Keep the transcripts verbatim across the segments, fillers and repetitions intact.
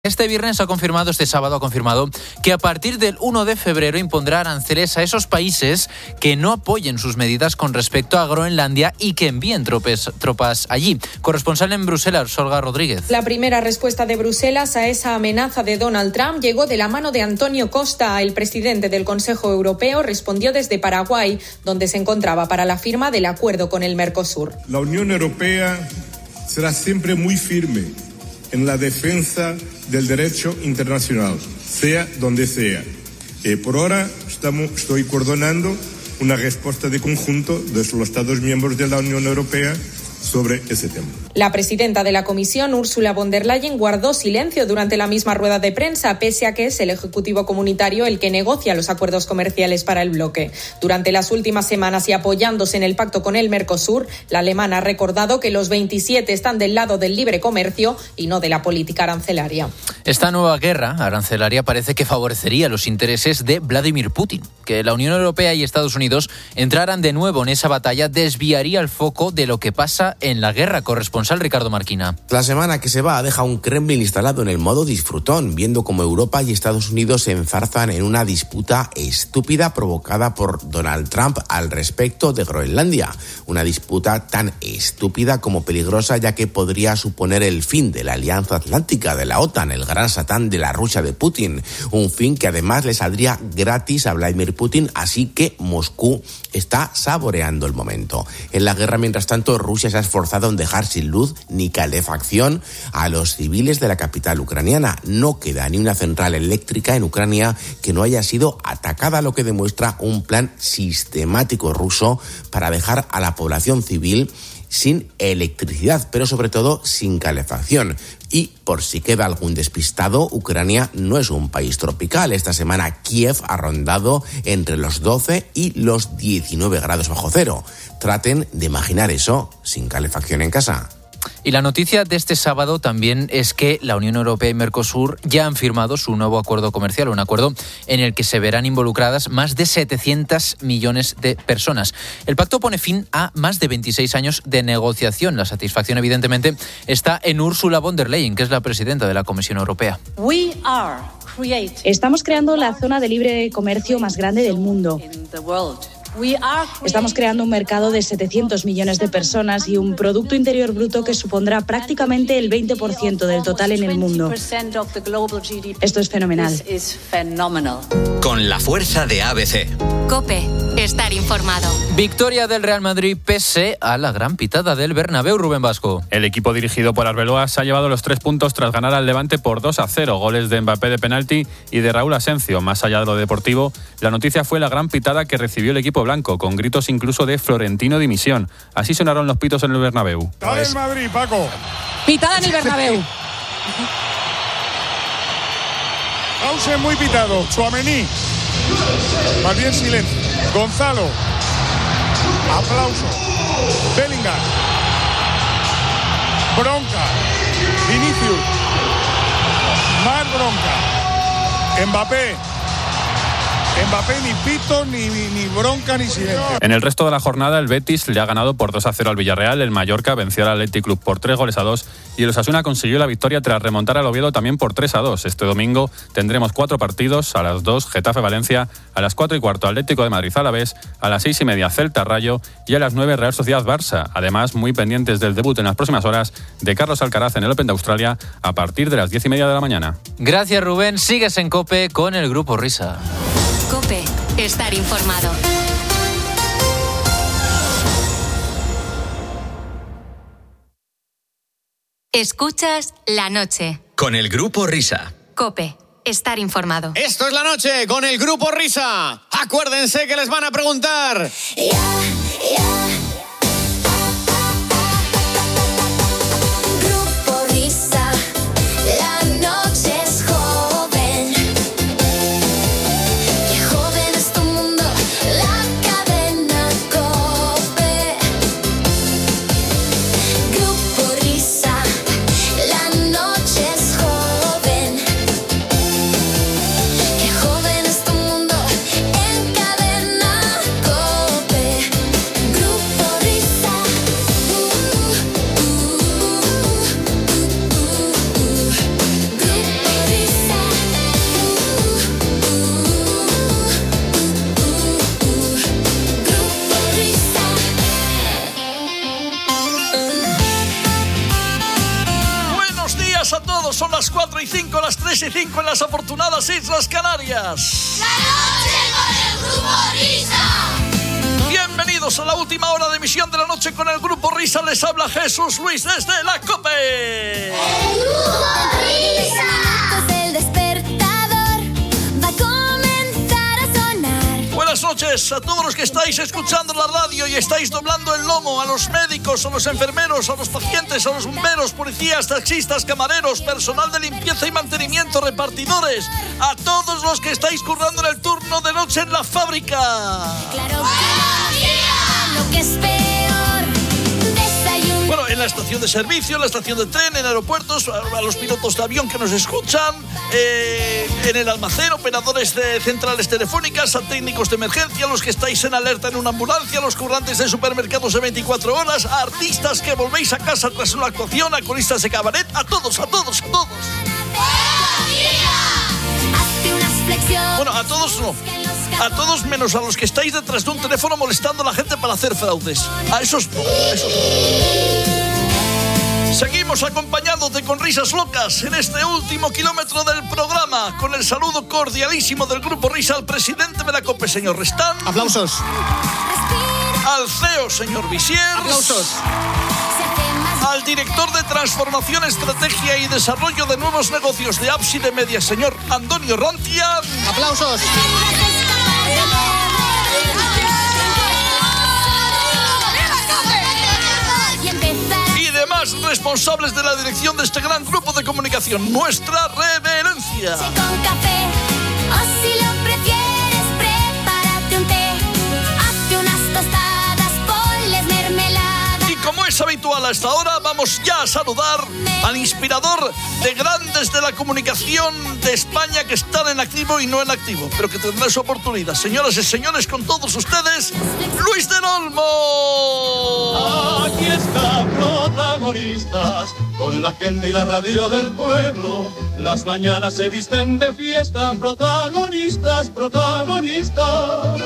Este viernes ha confirmado, este sábado ha confirmado, que a partir del uno de febrero impondrá aranceles a esos países que no apoyen sus medidas con respecto a Groenlandia y que envíen tropes, tropas allí. Corresponsal en Bruselas, Olga Rodríguez. La primera respuesta de Bruselas a esa amenaza de Donald Trump llegó de la mano de Antonio Costa. El presidente del Consejo Europeo respondió desde Paraguay, donde se encontraba para la firma del acuerdo con el Mercosur. La Unión Europea será siempre muy firme en la defensa del derecho internacional, sea donde sea. Eh, por ahora estamos, estoy coordinando una respuesta de conjunto de los Estados miembros de la Unión Europea sobre ese tema. La presidenta de la Comisión, Ursula von der Leyen, guardó silencio durante la misma rueda de prensa, pese a que es el Ejecutivo Comunitario el que negocia los acuerdos comerciales para el bloque. Durante las últimas semanas y apoyándose en el pacto con el Mercosur, la alemana ha recordado que los veintisiete están del lado del libre comercio y no de la política arancelaria. Esta nueva guerra arancelaria parece que favorecería los intereses de Vladimir Putin. Que la Unión Europea y Estados Unidos entraran de nuevo en esa batalla desviaría el foco de lo que pasa en la guerra. Corresponsal Ricardo Marquina. La semana que se va deja un Kremlin instalado en el modo disfrutón, viendo cómo Europa y Estados Unidos se enzarzan en una disputa estúpida provocada por Donald Trump al respecto de Groenlandia. Una disputa tan estúpida como peligrosa, ya que podría suponer el fin de la Alianza Atlántica de la OTAN, el gran satán de la Rusia de Putin. Un fin que además le saldría gratis a Vladimir Putin, así que Moscú está saboreando el momento. En la guerra, mientras tanto, Rusia se ha esforzado en dejar sin luz ni calefacción a los civiles de la capital ucraniana. No queda ni una central eléctrica en Ucrania que no haya sido atacada, lo que demuestra un plan sistemático ruso para dejar a la población civil sin electricidad, pero sobre todo sin calefacción. Y por si queda algún despistado, Ucrania no es un país tropical. Esta semana Kiev ha rondado entre los doce y los diecinueve grados bajo cero. Traten de imaginar eso sin calefacción en casa. Y la noticia de este sábado también es que la Unión Europea y Mercosur ya han firmado su nuevo acuerdo comercial, un acuerdo en el que se verán involucradas más de setecientos millones de personas. El pacto pone fin a más de veintiséis años de negociación. La satisfacción, evidentemente, está en Ursula von der Leyen, que es la presidenta de la Comisión Europea. Estamos creando la zona de libre comercio más grande del mundo. Estamos creando un mercado de setecientos millones de personas y un Producto Interior Bruto que supondrá prácticamente el veinte por ciento del total en el mundo. Esto es fenomenal. Con la fuerza de A B C. COPE. Estar informado. Victoria del Real Madrid pese a la gran pitada del Bernabéu, Rubén Vasco. El equipo dirigido por Arbeloa se ha llevado los tres puntos tras ganar al Levante por dos a cero. Goles de Mbappé de penalti y de Raúl Asencio. Más allá de lo deportivo, la noticia fue la gran pitada que recibió el equipo blanco, con gritos incluso de Florentino dimisión. Así sonaron los pitos en el Bernabéu. Pitada en Madrid, Paco. Pitada en el Bernabéu. Pause muy pitado. Tchouaméni. Más bien silencio. Gonzalo. Aplauso. Bellingham. Bronca. Vinicius. Más bronca. Mbappé. Mbappé ni pito, ni, ni bronca, ni silencio. En el resto de la jornada, el Betis le ha ganado por dos a cero al Villarreal, el Mallorca venció al Athletic Club por tres goles a dos y el Osasuna consiguió la victoria tras remontar al Oviedo también por tres a dos. Este domingo tendremos cuatro partidos: a las dos, Getafe-Valencia, a las cuatro y cuarto, Atlético de Madrid-Alavés, a las seis y media, Celta-Rayo y a las nueve, Real Sociedad-Barça. Además, muy pendientes del debut en las próximas horas de Carlos Alcaraz en el Open de Australia a partir de las diez y media de la mañana. Gracias, Rubén. Sigues en COPE con el Grupo Risa. COPE. Estar informado. Escuchas La Noche. Con el Grupo Risa. COPE. Estar informado. Esto es La Noche con el Grupo Risa. Acuérdense que les van a preguntar. Yeah, yeah. Grupo Risa. La noche es joven. Qué joven es tu mundo. La cadena COPE. Grupo Risa. La noche es joven. Qué joven es tu mundo. En cadena COPE. Grupo cuatro y cinco, las tres y cinco en las afortunadas Islas Canarias. La noche con el Grupo Risa. Bienvenidos a la última hora de emisión de la noche con el Grupo Risa. Les habla Jesús Luis desde la COPE. El Grupo Risa. El despertador va a comenzar a sonar. Buenas noches a todos los que estáis escuchando la radio y estáis doblando el lomo, a los médicos, a los enfermeros, a los pacientes, a los bomberos, policías, taxistas, camareros, personal de limpieza y mantenimiento, repartidores, a todos los que estáis currando en el turno de noche en la fábrica. Claro que lo que es peor, desayuno. Bueno, en la estación de servicio, en la estación de tren, en aeropuertos, a, a los pilotos de avión que nos escuchan, eh, en el almacén, operadores de centrales telefónicas, a técnicos de emergencia, los que estáis en alerta en una ambulancia, a los currantes de supermercados de veinticuatro horas, a artistas que volvéis a casa tras una actuación, a coristas de cabaret, a todos, a todos, a todos. Hazte unas flexiones. Bueno, a todos no. A todos menos a los que estáis detrás de un teléfono molestando a la gente para hacer fraudes. A esos no, a esos no. Seguimos acompañándote con risas locas en este último kilómetro del programa, con el saludo cordialísimo del Grupo Risa al presidente de la COPE, señor Restán. Aplausos. Al C E O, señor Visier. Aplausos. Al director de Transformación, Estrategia y Desarrollo de Nuevos Negocios de Apps y de Media, señor Antonio Rontia. Aplausos. Y demás responsables de la dirección de este gran grupo de comunicación, nuestra reverencia. Con café, o si lo prefieres, prepárate un té, hazte unas tostadas, ponles mermelada. Y como es habitual a esta hora, vamos ya a saludar al inspirador de grandes de la comunicación de España que están en activo y no en activo, pero que tendrá su oportunidad. Señoras y señores, con todos ustedes, Luis del Olmo. Aquí está, protagonistas, con la gente y la radio del pueblo. Las mañanas se visten de fiesta, protagonistas, protagonistas.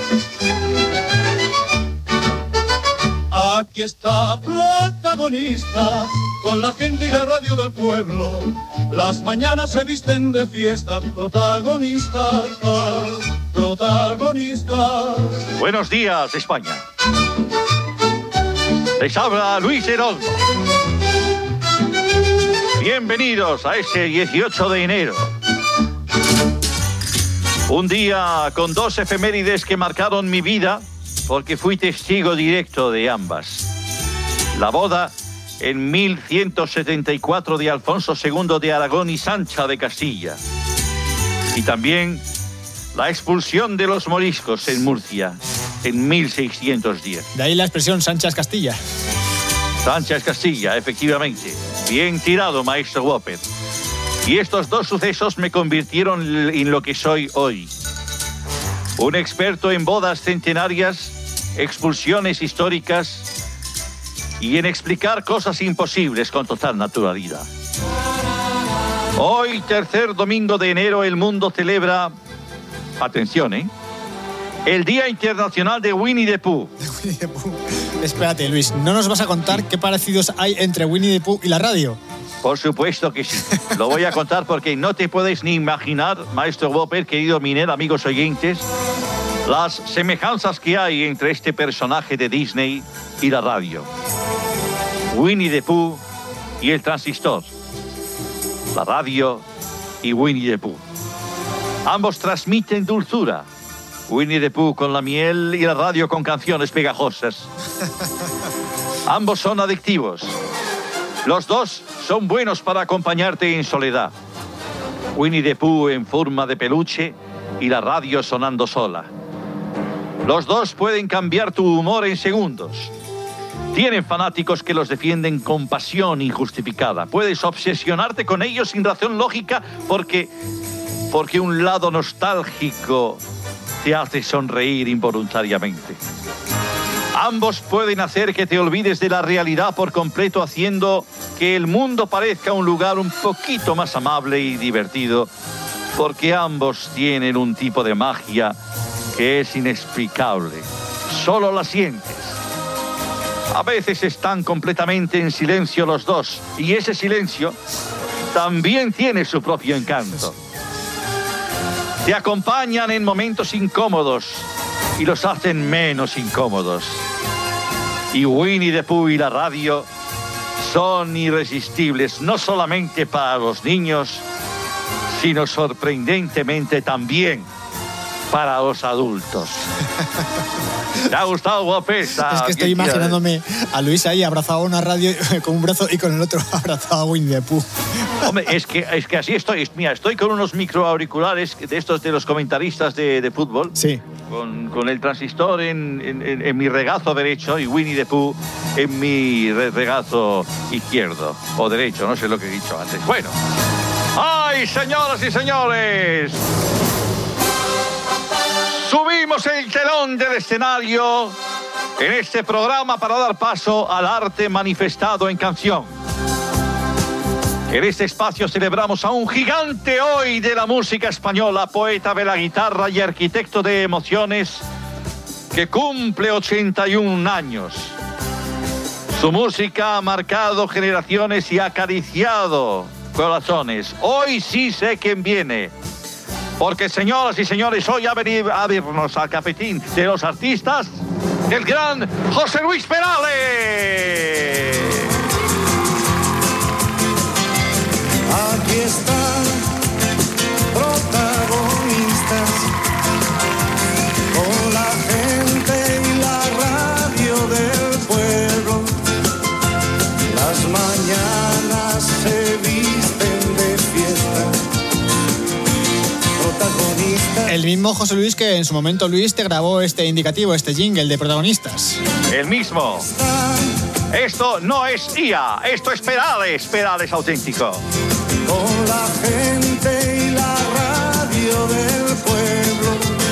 Aquí está, protagonistas, con la gente y la radio del pueblo. Las mañanas se visten de fiesta, protagonistas, protagonistas. Buenos días, España. Les habla Luis del Olmo. Bienvenidos a este dieciocho de enero. Un día con dos efemérides que marcaron mi vida, porque fui testigo directo de ambas. La boda en mil ciento setenta y cuatro de Alfonso segundo de Aragón y Sancha de Castilla. Y también la expulsión de los moriscos en Murcia en mil seiscientos diez. De ahí la expresión Sancha es Castilla. Sancha es Castilla, efectivamente. Bien tirado, maestro Whopper. Y estos dos sucesos me convirtieron en lo que soy hoy. Un experto en bodas centenarias, expulsiones históricas y en explicar cosas imposibles con total naturalidad. Hoy, tercer domingo de enero, el mundo celebra, atención, ¿eh?, el Día Internacional de Winnie the Pooh. Winnie the Pooh. Espérate, Luis, ¿no nos vas a contar qué parecidos hay entre Winnie the Pooh y la radio? Por supuesto que sí. Lo voy a contar porque no te puedes ni imaginar, maestro Whopper, querido Miner, amigos oyentes, las semejanzas que hay entre este personaje de Disney y la radio. Winnie the Pooh y el transistor. La radio y Winnie the Pooh. Ambos transmiten dulzura. Winnie the Pooh con la miel y la radio con canciones pegajosas. Ambos son adictivos. Los dos son buenos para acompañarte en soledad. Winnie the Pooh en forma de peluche y la radio sonando sola. Los dos pueden cambiar tu humor en segundos. Tienen fanáticos que los defienden con pasión injustificada. Puedes obsesionarte con ellos sin razón lógica porque, porque un lado nostálgico te hace sonreír involuntariamente. Ambos pueden hacer que te olvides de la realidad por completo, haciendo que el mundo parezca un lugar un poquito más amable y divertido, porque ambos tienen un tipo de magia que es inexplicable. Solo la sientes. A veces están completamente en silencio los dos, y ese silencio también tiene su propio encanto. Te acompañan en momentos incómodos y los hacen menos incómodos. Y Winnie the Pooh y la radio son irresistibles, no solamente para los niños, sino sorprendentemente también para los adultos. ¿Te ha gustado, Guapesa? Es que estoy imaginándome a Luis ahí abrazado a una radio con un brazo y con el otro abrazado a Winnie the Pooh. Hombre, es que, es que así estoy. Mira, estoy con unos microauriculares de estos de los comentaristas de, de fútbol. Sí. Con, con el transistor en, en, en mi regazo derecho y Winnie the Pooh en mi regazo izquierdo. O derecho, no sé lo que he dicho antes. Bueno. ¡Ay, señoras y señores! Subimos el telón del escenario en este programa para dar paso al arte manifestado en canción. En este espacio celebramos a un gigante hoy de la música española, poeta de la guitarra y arquitecto de emociones, que cumple ochenta y un años. Su música ha marcado generaciones y ha acariciado corazones. Hoy sí sé quién viene. Porque, señoras y señores, hoy ha venido a vernos al cafetín de los artistas el gran José Luis Perales. Aquí están protagonistas con la gente y la radio del pueblo. Las mañanas se visten de fiesta. El mismo José Luis que en su momento, Luis, te grabó este indicativo, este jingle de protagonistas. El mismo. Esto no es I A, esto es Perales, Perales auténtico. Con la gente y la radio del pueblo.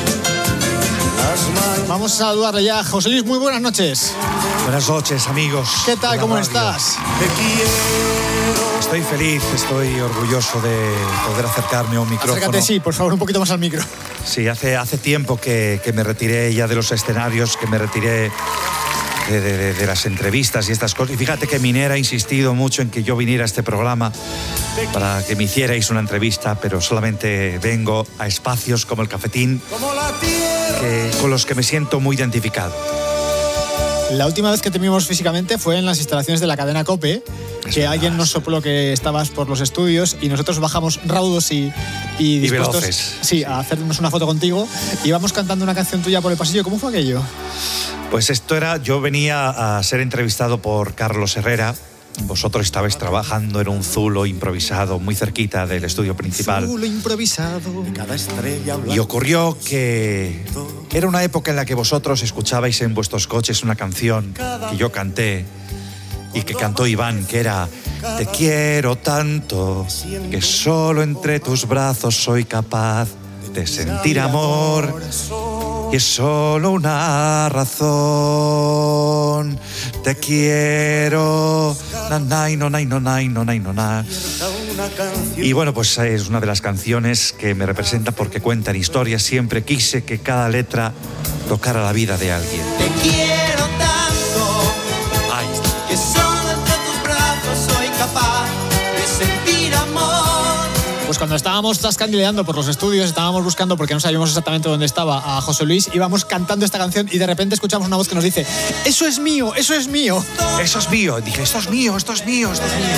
Las Vamos a saludarle ya. José Luis, muy buenas noches. Buenas noches, amigos. ¿Qué tal? ¿Cómo radio. estás? Te quiero. Estoy feliz, estoy orgulloso de poder acercarme a un micrófono. Acércate, sí, por favor, un poquito más al micro. Sí, hace, hace tiempo que, que me retiré ya de los escenarios, que me retiré de, de, de las entrevistas y estas cosas. Y fíjate que Minera ha insistido mucho en que yo viniera a este programa para que me hicierais una entrevista, pero solamente vengo a espacios como el Cafetín, que, con los que me siento muy identificado. La última vez que te vimos físicamente fue en las instalaciones de la cadena COPE, es que verdad, alguien nos sopló que estabas por los estudios y nosotros bajamos raudos y, y dispuestos y veloces. Sí, sí, a hacernos una foto contigo. Y íbamos cantando una canción tuya por el pasillo. ¿Cómo fue aquello? Pues esto era, yo venía a ser entrevistado por Carlos Herrera. Vosotros estabais trabajando en un zulo improvisado muy cerquita del estudio principal. Zulo improvisado. Cada estrella y ocurrió que era una época en la que vosotros escuchabais en vuestros coches una canción que yo canté y que cantó Iván, que era Te quiero tanto que solo entre tus brazos soy capaz de sentir amor. Y es solo una razón. Te quiero. Na, na, no, na, no, na, no, na, no, na. Y bueno, pues es una de las canciones que me representa porque cuentan historias. Siempre quise que cada letra tocara la vida de alguien. Te quiero tanto. Ay. Que solo entre tus brazos soy capaz de sentir amor. Pues cuando estábamos trascandileando por los estudios, estábamos buscando, porque no sabíamos exactamente dónde estaba, a José Luis, íbamos cantando esta canción y de repente escuchamos una voz que nos dice: ¡eso es mío, eso es mío! Eso es mío. Dije, esto es mío, esto es mío, esto es mío.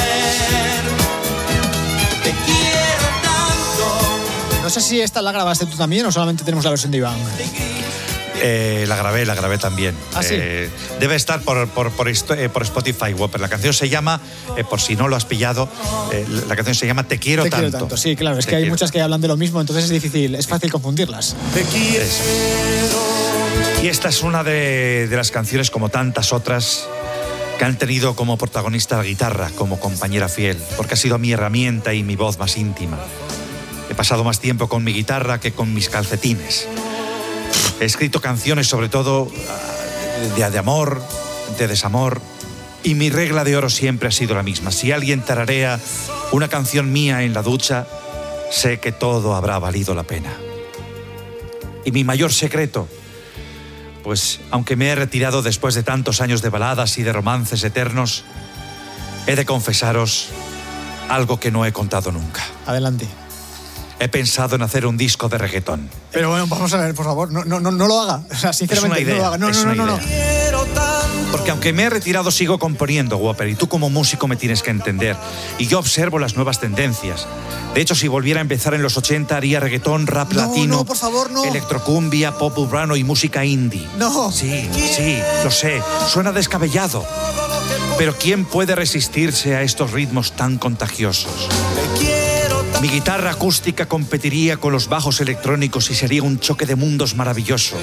Te quiero tanto. No sé si esta la grabaste tú también o solamente tenemos la versión de Iván. Eh, la grabé, la grabé también. ¿Ah, sí? Eh, debe estar por, por, por, eh, por Spotify, Whopper. La canción se llama, eh, por si no lo has pillado, eh, la canción se llama Te quiero Te tanto. quiero tanto, sí, claro. Es Te que hay quiero. muchas que hablan de lo mismo, entonces es difícil, es fácil confundirlas. Te quiero. Eso. Y esta es una de, de las canciones, como tantas otras, que han tenido como protagonista la guitarra, como compañera fiel, porque ha sido mi herramienta y mi voz más íntima. He pasado más tiempo con mi guitarra que con mis calcetines. He escrito canciones sobre todo de, de amor, de desamor, y mi regla de oro siempre ha sido la misma. Si alguien tararea una canción mía en la ducha, sé que todo habrá valido la pena. Y mi mayor secreto, pues aunque me he retirado después de tantos años de baladas y de romances eternos, he de confesaros algo que no he contado nunca. Adelante. He pensado en hacer un disco de reggaetón. Pero bueno, vamos a ver, por favor, no, no, no, no lo haga. O sea, sinceramente, es una idea, no lo haga. No, es no, no, una no, no. idea. Porque aunque me he retirado, sigo componiendo, Whopper, y tú como músico me tienes que entender. Y yo observo las nuevas tendencias. De hecho, si volviera a empezar en los ochenta, haría reggaetón, rap No, latino, no, por favor, no. electrocumbia, pop urbano y música indie. No. Sí, sí, lo sé. Suena descabellado. Pero ¿quién puede resistirse a estos ritmos tan contagiosos? Mi guitarra acústica competiría con los bajos electrónicos y sería un choque de mundos maravilloso.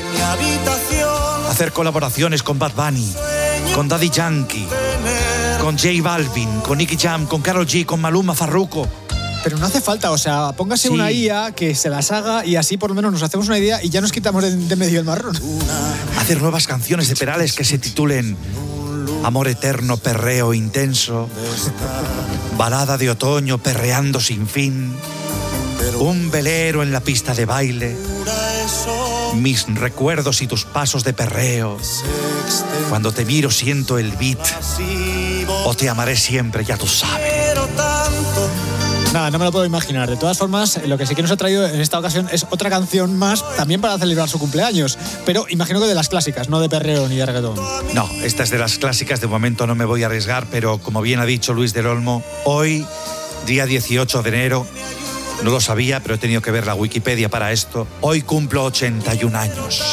Hacer colaboraciones con Bad Bunny, con Daddy Yankee, con J Balvin, con Nicky Jam, con Karol G, con Maluma, Farruko. Pero no hace falta, o sea, póngase Sí. una I A que se las haga y así por lo menos nos hacemos una idea y ya nos quitamos de, de medio el marrón. Hacer nuevas canciones de Perales que se titulen Amor eterno, perreo intenso, Balada de otoño, perreando sin fin, Un velero en la pista de baile, Mis recuerdos y tus pasos de perreo, Cuando te miro siento el beat, O te amaré siempre, ya tú sabes. Nada, no me lo puedo imaginar. De todas formas, lo que sí que nos ha traído en esta ocasión es otra canción más, también para celebrar su cumpleaños. Pero imagino que de las clásicas, no de perreo ni de reggaetón. No, esta es de las clásicas, de momento no me voy a arriesgar, pero como bien ha dicho Luis del Olmo, hoy, día dieciocho de enero, no lo sabía, pero he tenido que ver la Wikipedia para esto, hoy cumplo ochenta y un años.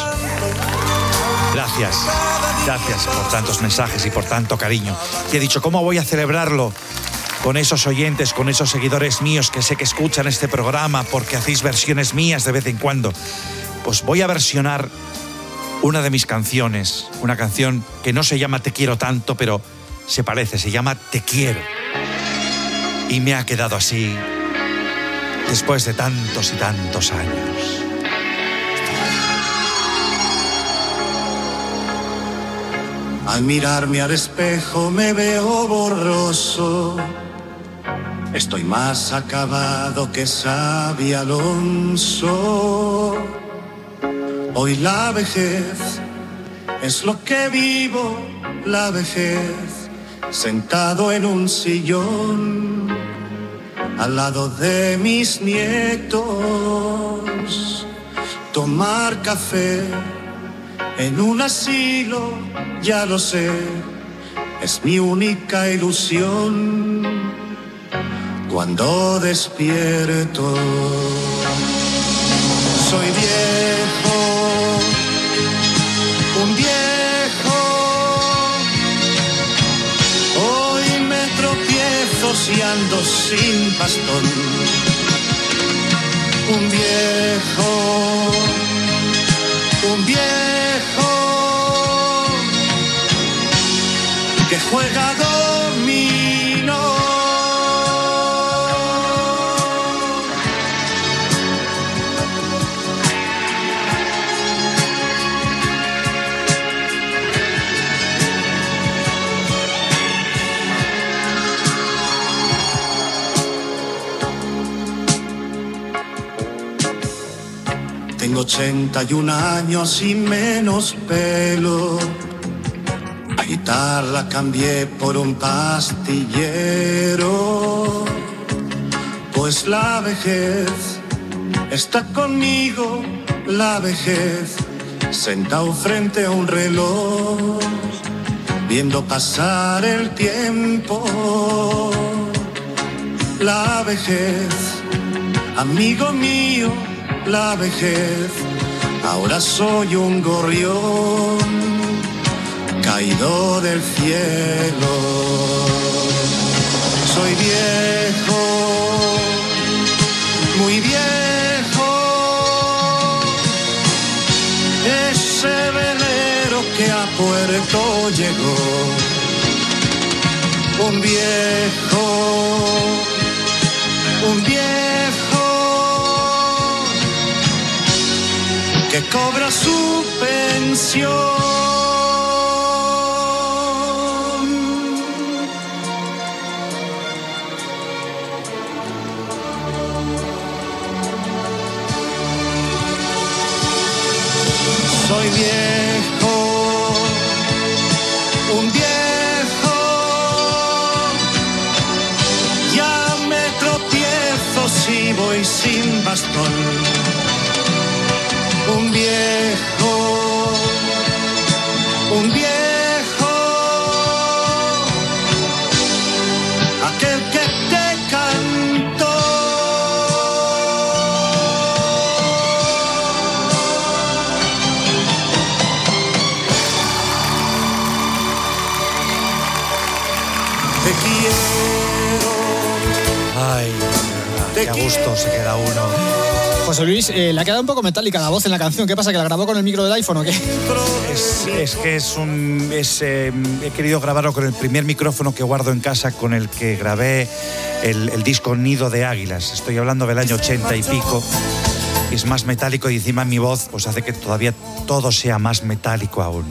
Gracias, gracias por tantos mensajes y por tanto cariño. Y he dicho, ¿cómo voy a celebrarlo? Con esos oyentes, con esos seguidores míos que sé que escuchan este programa porque hacéis versiones mías de vez en cuando. Pues voy a versionar una de mis canciones, una canción que no se llama Te quiero tanto, pero se parece, se llama Te quiero. Y me ha quedado así después de tantos y tantos años. Al mirarme al espejo me veo borroso. Estoy más acabado que Xabi Alonso. Hoy la vejez es lo que vivo, la vejez, sentado en un sillón, al lado de mis nietos. Tomar café en un asilo, ya lo sé, es mi única ilusión. Cuando despierto, soy viejo, un viejo. Hoy me tropiezo si ando sin bastón. Un viejo, un viejo que juega dominó. Tengo ochenta y un años y menos pelo. La guitarra cambié por un pastillero. Pues la vejez está conmigo, la vejez, sentado frente a un reloj, viendo pasar el tiempo. La vejez, amigo mío, la vejez, ahora soy un gorrión caído del cielo. Soy viejo, muy viejo, ese velero que a puerto llegó. Un viejo, un viejo que cobra su pensión. Soy viejo, un viejo, ya sin bastón. Un viejo, un viejo, aquel que te cantó. Te quiero. Ay, qué a gusto se queda uno. José Luis, eh, le ha quedado un poco metálica la voz en la canción. ¿Qué pasa, que la grabó con el micro del iPhone o qué? Es, es que es un... Es, eh, he querido grabarlo con el primer micrófono que guardo en casa, con el que grabé el, el disco Nido de Águilas. Estoy hablando del año ochenta y pico. Es más metálico y encima mi voz pues hace que todavía todo sea más metálico aún.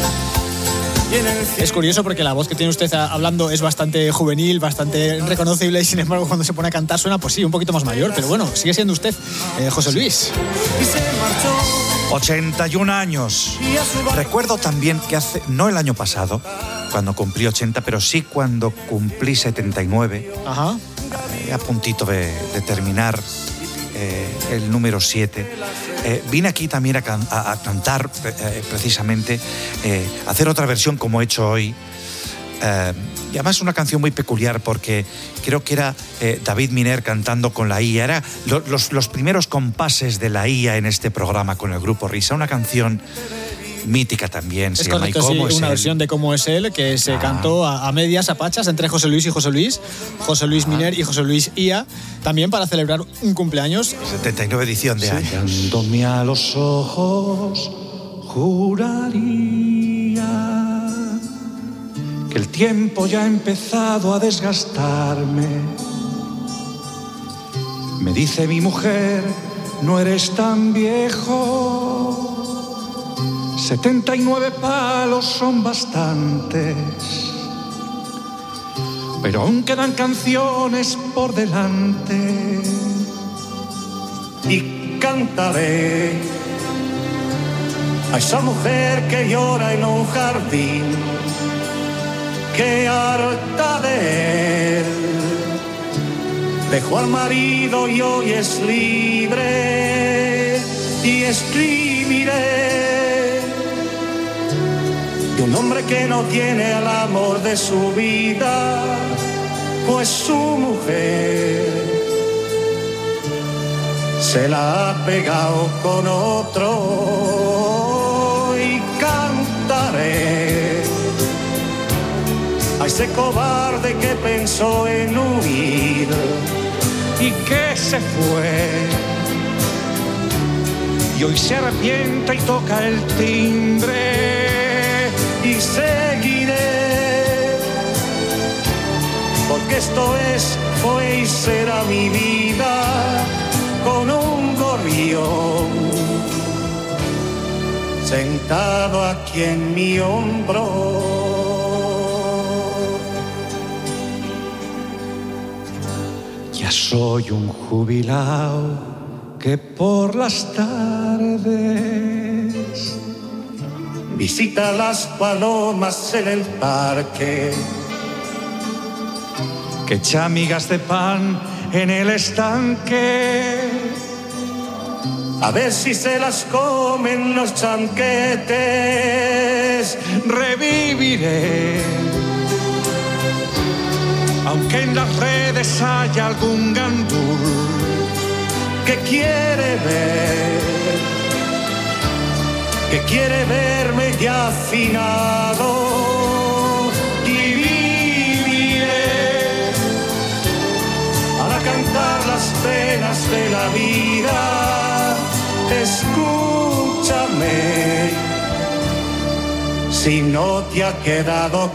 Es curioso porque la voz que tiene usted hablando es bastante juvenil, bastante reconocible, y sin embargo cuando se pone a cantar suena, pues sí, un poquito más mayor, pero bueno, sigue siendo usted, eh, José Luis. ochenta y un años. Recuerdo también que hace, no el año pasado, cuando cumplí ochenta, pero sí cuando cumplí setenta y nueve, Ajá. Eh, a puntito de, de terminar eh, el número siete, eh, vine aquí también a, can, a, a cantar eh, precisamente, eh, hacer otra versión como he hecho hoy. Eh, y además una canción muy peculiar porque creo que era eh, David Miner cantando con la I A. Era lo, los, los primeros compases de la I A en este programa con el Grupo Risa. Una canción mítica también. Es se correcto, llama ¿Y cómo sí, es una él? versión de Cómo es él, que se Ah. cantó a, a medias, a pachas, entre José Luis y José Luis, José Luis Ah. Miner y José Luis I A, también para celebrar un cumpleaños. setenta y nueve edición de Sí. años. Mirándome a los ojos, juraría que el tiempo ya ha empezado a desgastarme. Me dice mi mujer, no eres tan viejo. setenta y nueve palos son bastantes. Pero aún quedan canciones por delante. Y cantaré a esa mujer que llora en un jardín, que harta de él dejó al marido y hoy es libre. Y escribiré de un hombre que no tiene el amor de su vida, pues su mujer se la ha pegado con otro. Y cantaré a ese cobarde que pensó en huir y que se fue, y hoy se arrepiente y toca el timbre. Y seguiré, porque esto es, fue y será mi vida, con un gorrión sentado aquí en mi hombro. Ya soy un jubilado que por las tardes visita las palomas en el parque, que echa migas de pan en el estanque, a ver si se las comen los chanquetes. Reviviré, aunque en las redes haya algún gandul que quiere ver, que quiere verme ya afinado. Y viviré para cantar las penas de la vida. Escúchame, si no te ha quedado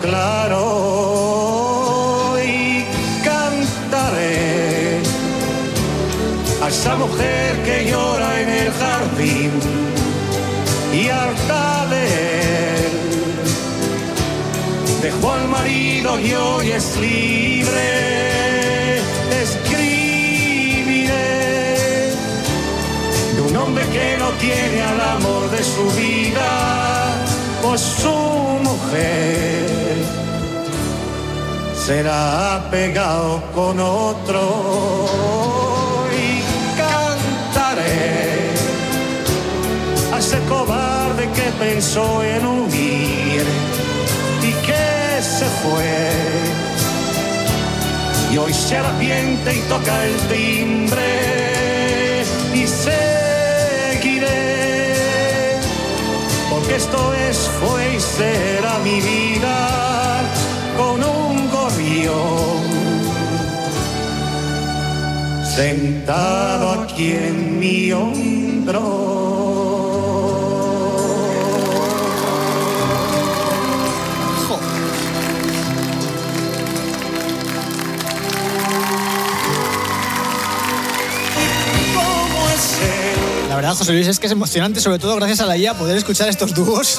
claro. Y cantaré a esa mujer que llora en el jardín y harta de él dejó al marido y hoy es libre. Escribiré de un hombre que no tiene al amor de su vida, pues su mujer se la ha pegado con otro. Y pensó en huir y que se fue. Y hoy se arrepiente y toca el timbre y seguiré, porque esto es, fue y será mi vida con un gorrión sentado aquí en mi hombro. La verdad, José Luis, es que es emocionante, sobre todo gracias a la I A, poder escuchar estos dúos.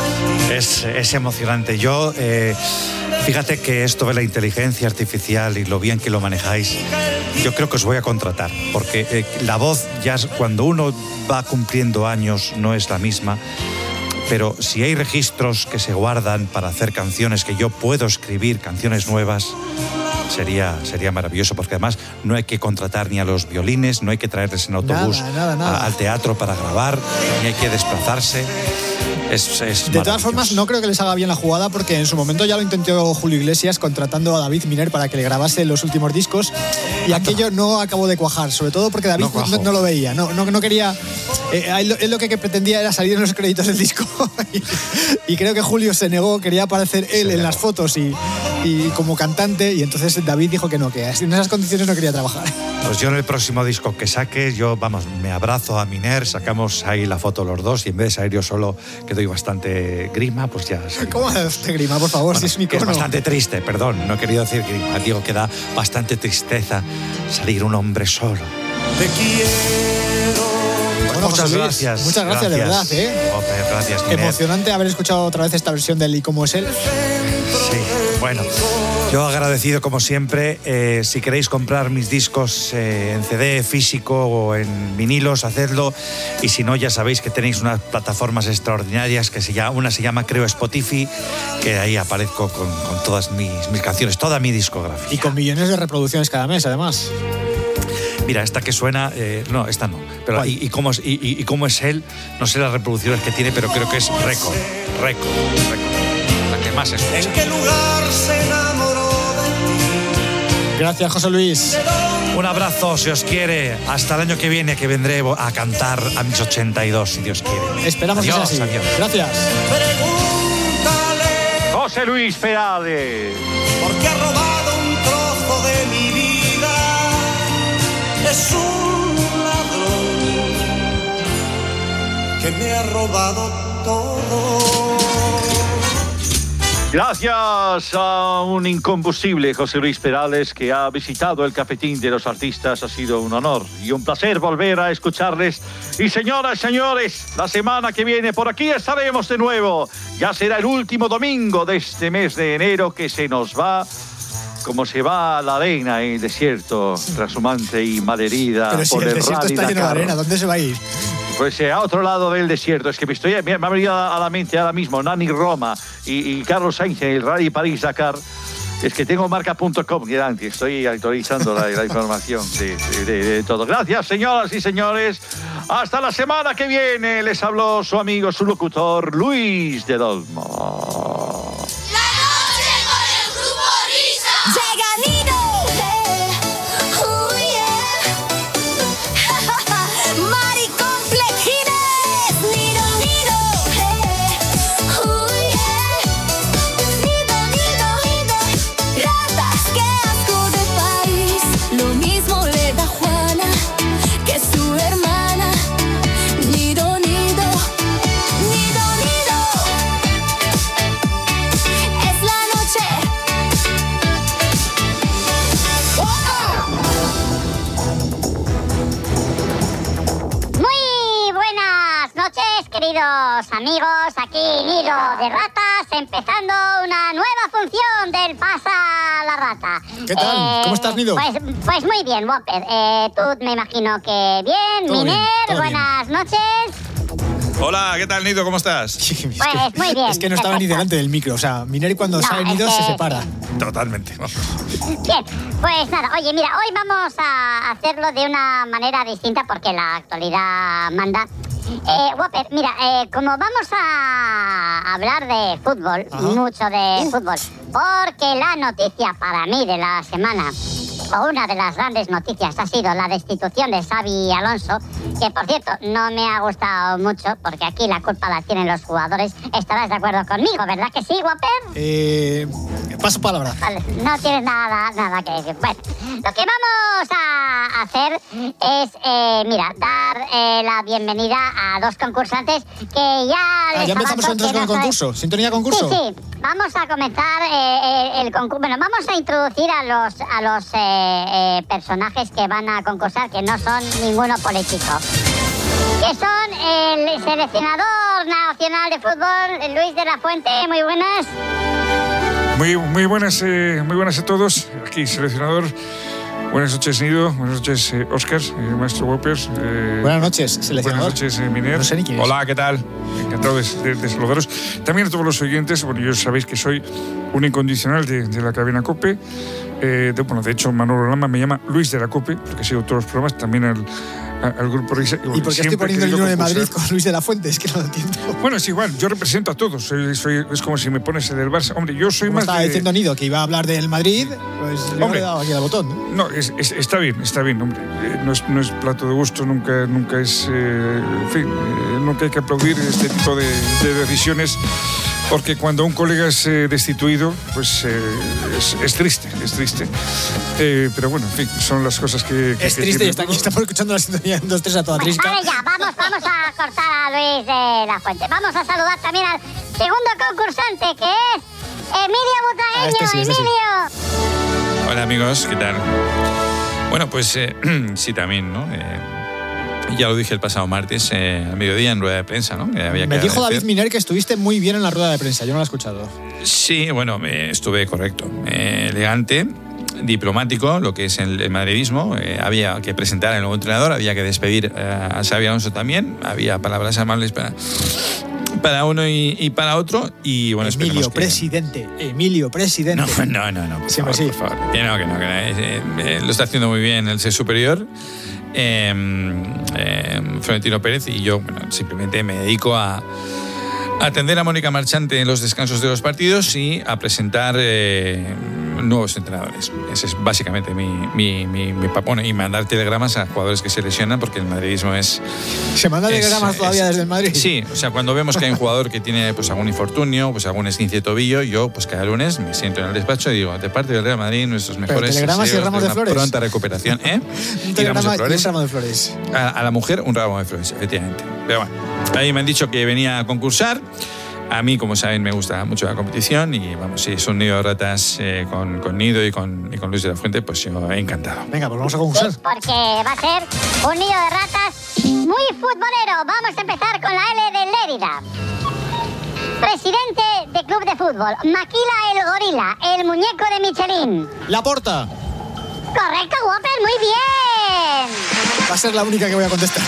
Es, es emocionante. Yo, eh, fíjate que esto de la inteligencia artificial y lo bien que lo manejáis, yo creo que os voy a contratar, porque eh, la voz, ya es, cuando uno va cumpliendo años, no es la misma. Pero si hay registros que se guardan para hacer canciones, que yo puedo escribir canciones nuevas, sería, sería maravilloso, porque además no hay que contratar ni a los violines, no hay que traerles en autobús Nada, nada, nada. A, al teatro para grabar, ni hay que desplazarse. Es, es de todas formas, no creo que les haga bien la jugada, porque en su momento ya lo intentó Julio Iglesias contratando a David Miner para que le grabase los últimos discos, y aquello no acabó de cuajar, sobre todo porque David no, no, no lo veía, no, no, no quería. Eh, él, él lo que pretendía era salir en los créditos del disco y, y creo que Julio se negó, quería aparecer él en las fotos y, y como cantante, y entonces David dijo que no, que en esas condiciones no quería trabajar. Pues yo en el próximo disco que saque, yo, vamos, me abrazo a Miner, sacamos ahí la foto los dos, y en vez de salir yo solo, que doy bastante grima, pues ya... ¿Cómo hace grima, por favor? Bueno, si es un que icono. es bastante triste, perdón, no he querido decir grima, digo que da bastante tristeza salir un hombre solo. Te quiero. Bueno, muchas José Luis, gracias. Muchas gracias, gracias. de verdad, ¿eh? Joder, gracias, Miner. Emocionante haber escuchado otra vez esta versión del ¿Y cómo es él? Sí, bueno, yo agradecido como siempre. Eh, si queréis comprar mis discos eh, en C D físico o en vinilos, hacedlo. Y si no, ya sabéis que tenéis unas plataformas extraordinarias, que se llama, una se llama, creo, Spotify, que ahí aparezco con, con todas mis, mis canciones, toda mi discografía. Y con millones de reproducciones cada mes, además. Mira, esta que suena, eh, no, esta no. Pero y, y, cómo es, y, y, y cómo es él, no sé las reproducciones que tiene, pero creo que es récord, récord, récord. La que más escucha. ¿En qué lugar se enamoró de mí? Gracias, José Luis. Un abrazo, si os quiere. Hasta el año que viene, que vendré a cantar a mis ochenta y dos, si Dios quiere. Esperamos adiós, que sea así. Adiós. Gracias. Pregúntale. José Luis Perales. Porque ha robado un trozo de mi vida. Es un ladrón que me ha robado todo. Gracias a un incombustible José Luis Perales que ha visitado el cafetín de los artistas. Ha sido un honor y un placer volver a escucharles. Y señoras, señores, la semana que viene por aquí estaremos de nuevo. Ya será el último domingo de este mes de enero, que se nos va como se va la arena en el desierto, trashumante y malherida. Pero si por el, el desierto Rally está lleno de Dakar. arena, ¿dónde se va a ir? Pues eh, a otro lado del desierto. Es que me, estoy, me, me ha venido a la mente ahora mismo Nani Roma y, y Carlos Sainz en el Rally París-Dakar. Es que tengo marca punto com delante, estoy actualizando la, la información de, de, de, de todo. Gracias, señoras y señores. Hasta la semana que viene. Les habló su amigo, su locutor, Luis del Olmo. Queridos amigos, aquí Nido de Ratas, empezando una nueva función del Pasa la Rata. ¿Qué tal? Eh, ¿Cómo estás, Nido? Pues, pues muy bien, Whopper. Eh, tú me imagino que bien. Todo Miner, bien, buenas bien. noches. Hola, ¿qué tal, Nido? ¿Cómo estás? Pues muy bien. Es que no estaba ni delante del micro, o sea, Miner cuando No, sale Nido es que- se separa. Totalmente. Bien, pues nada, oye, mira, hoy vamos a hacerlo de una manera distinta porque la actualidad manda. Eh, Whopper, mira, eh, como vamos a hablar de fútbol, Ajá. mucho de uh. fútbol, porque la noticia para mí de la semana, o una de las grandes noticias, ha sido la destitución de Xabi Alonso, que por cierto no me ha gustado mucho, porque aquí la culpa la tienen los jugadores. Estarás de acuerdo conmigo, ¿verdad que sí, Whopper? Eh, paso palabra. Vale, no tienes nada, nada que decir. Bueno, lo que vamos a hacer es, eh, mira, dar eh, la bienvenida a dos concursantes que ya... Ah, ya empezamos entonces con el concurso. ¿Sintonía concurso? Sí, sí. Vamos a comenzar eh, el, el concurso. Bueno, vamos a introducir a los, a los eh, eh, personajes que van a concursar, que no son ninguno político. Que son el seleccionador nacional de fútbol, Luis de la Fuente. Muy buenas. Muy, muy buenas, eh, muy buenas a todos. Aquí, seleccionador. Buenas noches, Nido. Buenas noches, eh, Óscar, eh, maestro Whopper. Eh, buenas noches, seleccionador. Buenas noches, eh, Miner. No sé ni quién es. Hola, ¿qué tal? Encantado de, de, de saludaros. También a todos los oyentes, bueno, yo sabéis que soy un incondicional de, de la cadena COPE. Eh, de, bueno, de hecho, Manolo Lama me llama Luis de la COPE, porque sigo todos los programas, también al, al grupo Risa. Y, bueno, ¿y por qué estoy poniendo el himno de Madrid con Luis de la Fuente? Es que no lo entiendo. Bueno, es igual, yo represento a todos. Soy, soy, es como si me pones el del Barça. Hombre, yo soy Como más estaba de... diciendo Nido que iba a hablar del Madrid, pues le Hombre, he dado aquí al botón, ¿no? No, es, es, está bien, está bien, hombre. Eh, no, es, no es plato de gusto, nunca, nunca es... Eh, en fin, eh, nunca hay que aplaudir este tipo de, de decisiones, porque cuando un colega es eh, destituido, pues eh, es, es triste, es triste. Eh, pero bueno, en fin, son las cosas que... que es que triste, y está aquí, estamos escuchando la sintonía en dos tres a toda Pues, trisca. vale, ya, vamos, vamos a cortar a Luis de la Fuente. Vamos a saludar también al segundo concursante, que es Emilio Butagueño. Ah, este sí, este sí. Emilio. Hola, amigos, ¿qué tal? Bueno, pues eh, sí, también, ¿no? Eh, ya lo dije el pasado martes, eh, al mediodía, en rueda de prensa, ¿no? Que había Me que dijo agradecer. David Miner que estuviste muy bien en la rueda de prensa, yo no la he escuchado. Sí, bueno, eh, estuve correcto. Eh, elegante, diplomático, lo que es el, el madridismo. Eh, había que presentar al nuevo entrenador, había que despedir eh, a Xabi Alonso también. Había palabras amables para, para uno y, y para otro. Y bueno, Emilio, que... presidente. Emilio, presidente. No, no, no, no por Siempre favor, sí. por favor. Que no, que no, que no. Eh, eh, lo está haciendo muy bien el ser superior. Eh, eh, Florentino Pérez, y yo bueno, simplemente me dedico a atender a Mónica Marchante en los descansos de los partidos y a presentar eh, nuevos entrenadores. Ese es básicamente mi, mi, mi, mi papón, y mandar telegramas a jugadores que se lesionan, porque el madridismo es... ¿Se manda telegramas todavía es, desde el Madrid? Sí, o sea, cuando vemos que hay un jugador que tiene pues algún infortunio, pues algún esguince de tobillo, yo pues cada lunes me siento en el despacho y digo, de parte del Real Madrid, nuestros mejores telegramas y deseos ramos de una flores. pronta recuperación. ¿Eh? Un telegrama y un ramo de flores. A, a la mujer un ramo de flores, efectivamente. Pero bueno, ahí me han dicho que venía a concursar. A mí, como saben, me gusta mucho la competición y vamos, si es un nido de ratas eh, con, con Nido y con, y con Luis de la Fuente, pues yo he encantado. Venga, pues vamos a concursar. Sí, porque va a ser un nido de ratas muy futbolero. Vamos a empezar con la L de Lérida. Presidente de Club de Fútbol, Maquila el Gorila, el muñeco de Michelin. Laporta. Correcto, Whopper, muy bien. Va a ser la única que voy a contestar.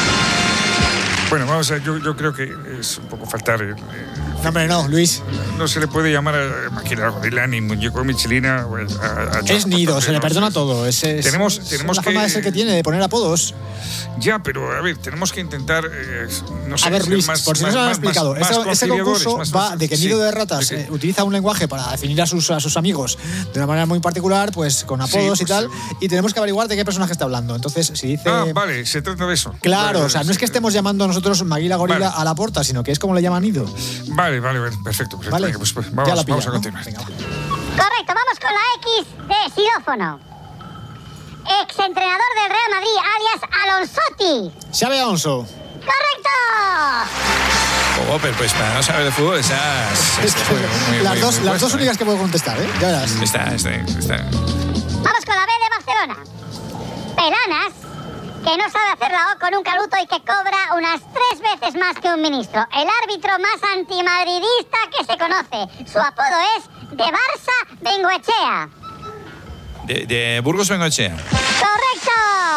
Bueno, vamos a ver, yo, yo creo que es un poco faltar... Eh, no, hombre, no, Luis. No se le puede llamar a Maquila Gorila ni muñeco de Michelina. A, a es Nido, se le perdona todo. Es, es, tenemos, es tenemos la que... forma de ser que tiene, de poner apodos. Ya, pero a ver, tenemos que intentar... Eh, no sé, a ver, Luis, más, por si más, no se lo han más, explicado, más, ese, más ese concurso más, va de que Nido sí, de Ratas de que... eh, utiliza un lenguaje para definir a sus, a sus amigos de una manera muy particular, pues con apodos sí, pues, y tal, y tenemos que averiguar de qué personaje está hablando. Entonces, si dice... Ah, vale, se trata de eso. Claro, vale, vale, o sea, no es que estemos llamando nosotros Maquila Gorila vale. a la porta, sino que es como le llaman Nido. Vale, vale, vale, perfecto. perfecto. Vale. Venga, pues, pues, vamos, ya la pilla, vamos a ¿no? continuar. Venga. Correcto, vamos con la X de xilófono. Exentrenador del Real Madrid, alias Alonsotti. Xabi Alonso. ¡Correcto! Oh, pero pues para no saber de fútbol, esas... Es que muy, muy, las, muy, dos, muy las dos únicas eh. que puedo contestar, ¿eh? Ya verás. Está, está, está. Vamos con la B de Barcelona. Pelanas, que no sabe hacer la O con un caluto y que cobra unas tres veces más que un ministro. El árbitro más antimadridista que se conoce. Su apodo es de Barça Bengoechea. De, de Burgos Bengoechea. ¡Correcto!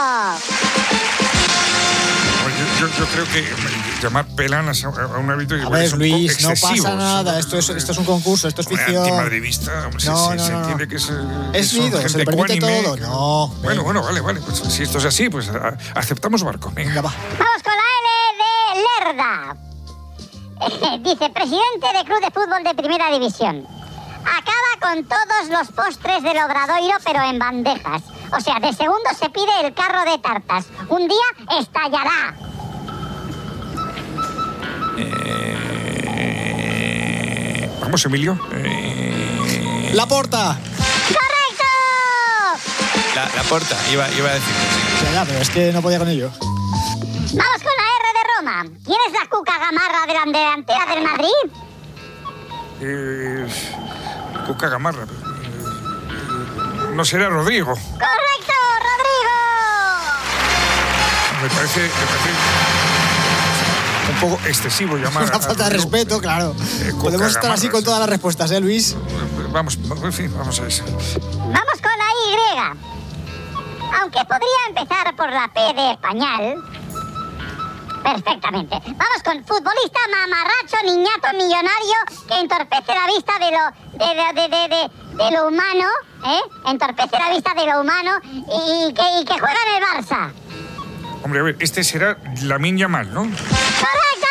Yo, yo creo que llamar pelanas a, a un árbitro a ver, es un Luis, poco excesivo. No pasa nada, esto es, esto es un concurso, esto es ficción. Antimadridista, hombre, no, se, no, se no, entiende no. que es... Es Nido, se le permite cuánime. todo, no. Bueno, bueno, vale, vale, pues si esto es así, pues a, aceptamos barco. Venga, venga va. Vamos con la L de mierda. Dice, presidente de Club de Fútbol de Primera División. Acaba con todos los postres del Obradoiro, pero en bandejas. O sea, de segundo se pide el carro de tartas. Un día estallará. Eh... Vamos, Emilio. Eh... ¡Laporta! ¡Correcto! La, la Porta, iba, iba a decir. Ya, ya, pero es que no podía con ello. Vamos con la R de Roma. ¿Quién es la Cuca Gamarra de la delantera del Madrid? Eh... Cuca Gamarra. Eh, no será Rodrigo. ¡Correcto, Rodrigo! Me parece, me parece un poco excesivo llamar Una a falta de Rodrigo. respeto, claro. Eh, Podemos estar así con todas las respuestas, ¿eh, Luis? Vamos, en fin, vamos a eso. Vamos con la Y. Aunque podría empezar por la P de Español. Perfectamente. Vamos con futbolista mamarracho, niñato, millonario, que entorpece la vista de lo, de, de, de, de, de, de lo humano, ¿eh? Entorpece la vista de lo humano y que, y que juega en el Barça. Hombre, a ver, este será Lamine Yamal, ¿no? ¡Correcto!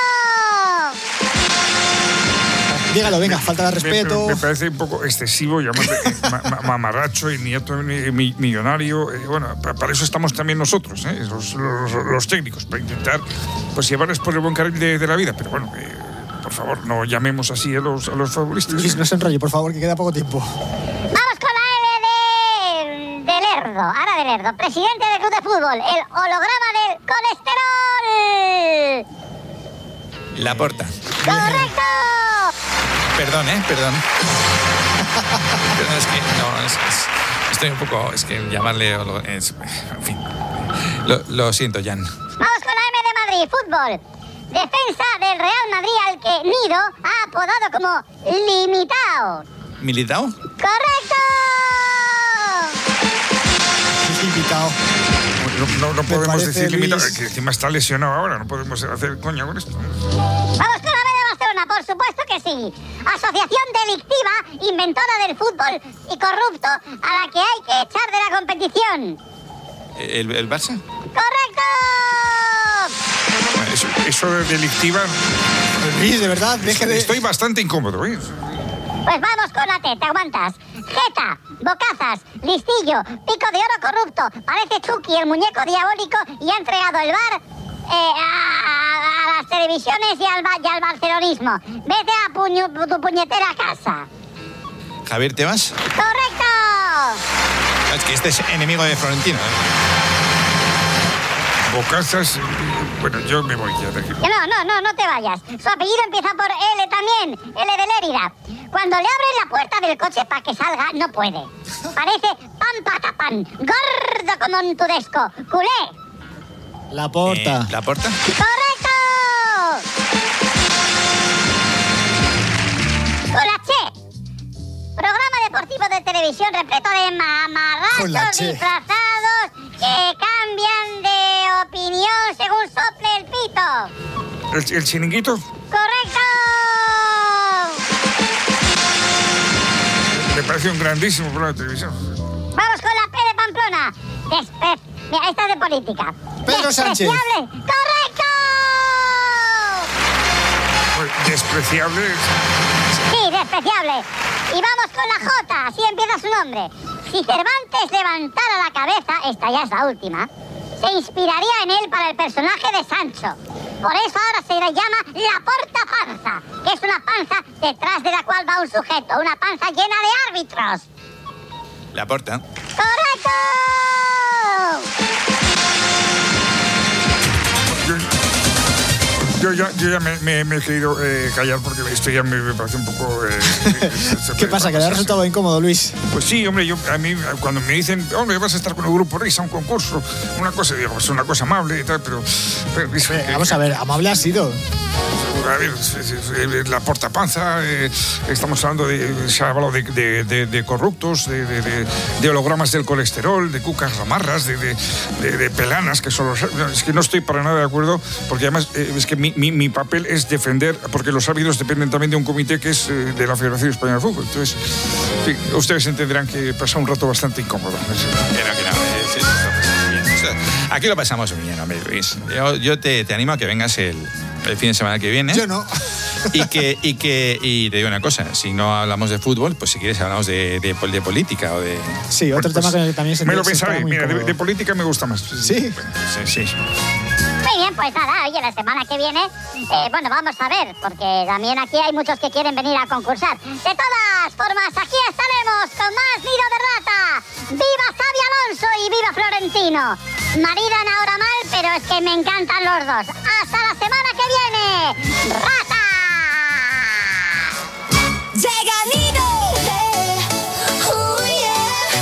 Dígalo, venga, falta de respeto. Me, me parece un poco excesivo llamarle eh, ma, ma, mamarracho y nieto eh, mi, millonario. Eh, bueno, para, para eso estamos también nosotros, ¿eh? los, los, los técnicos, para intentar pues llevarles por el buen carril de, de la vida. Pero bueno, eh, por favor, no llamemos así a los, a los futbolistas. Luis, no se enrolle, por favor, que queda poco tiempo. Vamos con la L de, de Lerdo, Ara de Lerdo, presidente del Club de Fútbol, el holograma del colesterol. La Porta. ¡Correcto! Perdón, ¿eh? Perdón. Perdón, es que no, es, es, estoy un poco... Es que llamarle... Es, en fin. Lo, lo siento, Jan. Vamos con la M de Madrid, fútbol. Defensa del Real Madrid al que Nido ha apodado como Limitao. ¿Militao? ¡Correcto! Limitao. No, no, no podemos parece, decir limitado, Luis. que encima está lesionado ahora, no podemos hacer coña con esto. Vamos con la B de Barcelona, por supuesto que sí. Asociación delictiva, inventora del fútbol y corrupto, a la que hay que echar de la competición. ¿El, el Barça? ¡Correcto! Eso, eso de delictiva... Luis, de verdad, deje de... Estoy bastante incómodo, ¿eh? Pues vamos con la T, ¿te aguantas? Jeta, bocazas, listillo, pico de oro corrupto. Parece Chucky, el muñeco diabólico, y ha entregado el bar eh, a, a, a las televisiones y al, y al barcelonismo. Vete a puño, tu puñetera casa. ¿Javier Tebas? ¡Correcto! Es que este es enemigo de Florentino. Bocazas... Bueno, yo me voy ya de aquí. No, no, no, no te vayas. Su apellido empieza por L también, L de Lérida. Cuando le abren la puerta del coche para que salga, no puede. Parece pan patapán, gordo como un tudesco. Culé. Laporta. Eh, ¿La Porta? ¡Correcto! Con la Che. Programa deportivo de televisión repleto de Con la mamarrachos Che. disfrazados que cambian de opinión según sople el pito. ¿El, el chiringuito? ¡Correcto! Me parece un grandísimo programa de televisión. Vamos con la P de Pamplona. Despre... Mira, esta es de política. Pedro Sánchez. Despreciable. ¡Correcto! Pues, despreciable. Sí, despreciable. Y vamos con la J, así empieza su nombre. Si Cervantes levantara la cabeza, esta ya es la última, se inspiraría en él para el personaje de Sancho. Por eso ahora se le llama la portapanza, que es una panza detrás de la cual va un sujeto, una panza llena de árbitros. La Porta. ¡Correcto! Yo ya, yo ya me, me- me he querido eh, callar porque esto ya me, me parece un poco... eh, ¿Qué pasa? ¿Que le ha resultado incómodo, Luis? Pues sí, hombre, yo a mí cuando me dicen, hombre, vas a estar con el grupo Risa, un concurso, una cosa, digo, es una cosa amable y tal, pero... pero eso, Eh, que- vamos a ver, amable ha sido. A ver, es- es- es la portapanza, eh, estamos hablando de, se ha hablado de, de- de- de corruptos, de, de- de- de hologramas del colesterol, de cucas ramarras, de, de- de- de pelanas, que son los... Es que no estoy para nada de acuerdo, porque además eh, es que mi, mi- mi papel es defender, porque los árbitros dependen también de un comité que es eh, de la Federación Española de Fútbol. Entonces, en fin, ustedes entenderán que pasa un rato bastante incómodo. Pero que no, es, es, está pasando bien. O sea, Aquí lo pasamos bien, hombre, Luis. Yo, yo te, te animo a que vengas el, el fin de semana que viene. Yo no. Y que, y que y te digo una cosa, si no hablamos de fútbol, pues si quieres hablamos de, de, de política o de... Sí, otro Bueno, tema pues, que también se Me lo se pensaba, está muy mira, de, incómodo. de política me gusta más. ¿Sí? Sí, sí. Muy bien, pues nada, oye, la semana que viene, eh, bueno, vamos a ver, porque también aquí hay muchos que quieren venir a concursar. De todas formas, aquí estaremos con más Nido de Rata. ¡Viva Xabi Alonso y viva Florentino! Maridan ahora mal, pero es que me encantan los dos. ¡Hasta la semana que viene! ¡Rata! Llega Nido. Oh, yeah.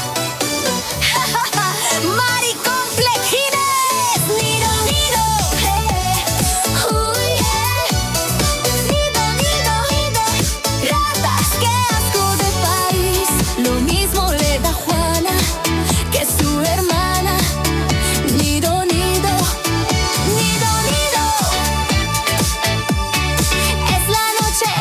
Maricomplejines. Nido, nido. Oh, yeah. Nido, nido, nido. Ratas, qué asco de país. Lo mismo le da Juana que su hermana. Nido, nido. Nido, nido. Es la noche.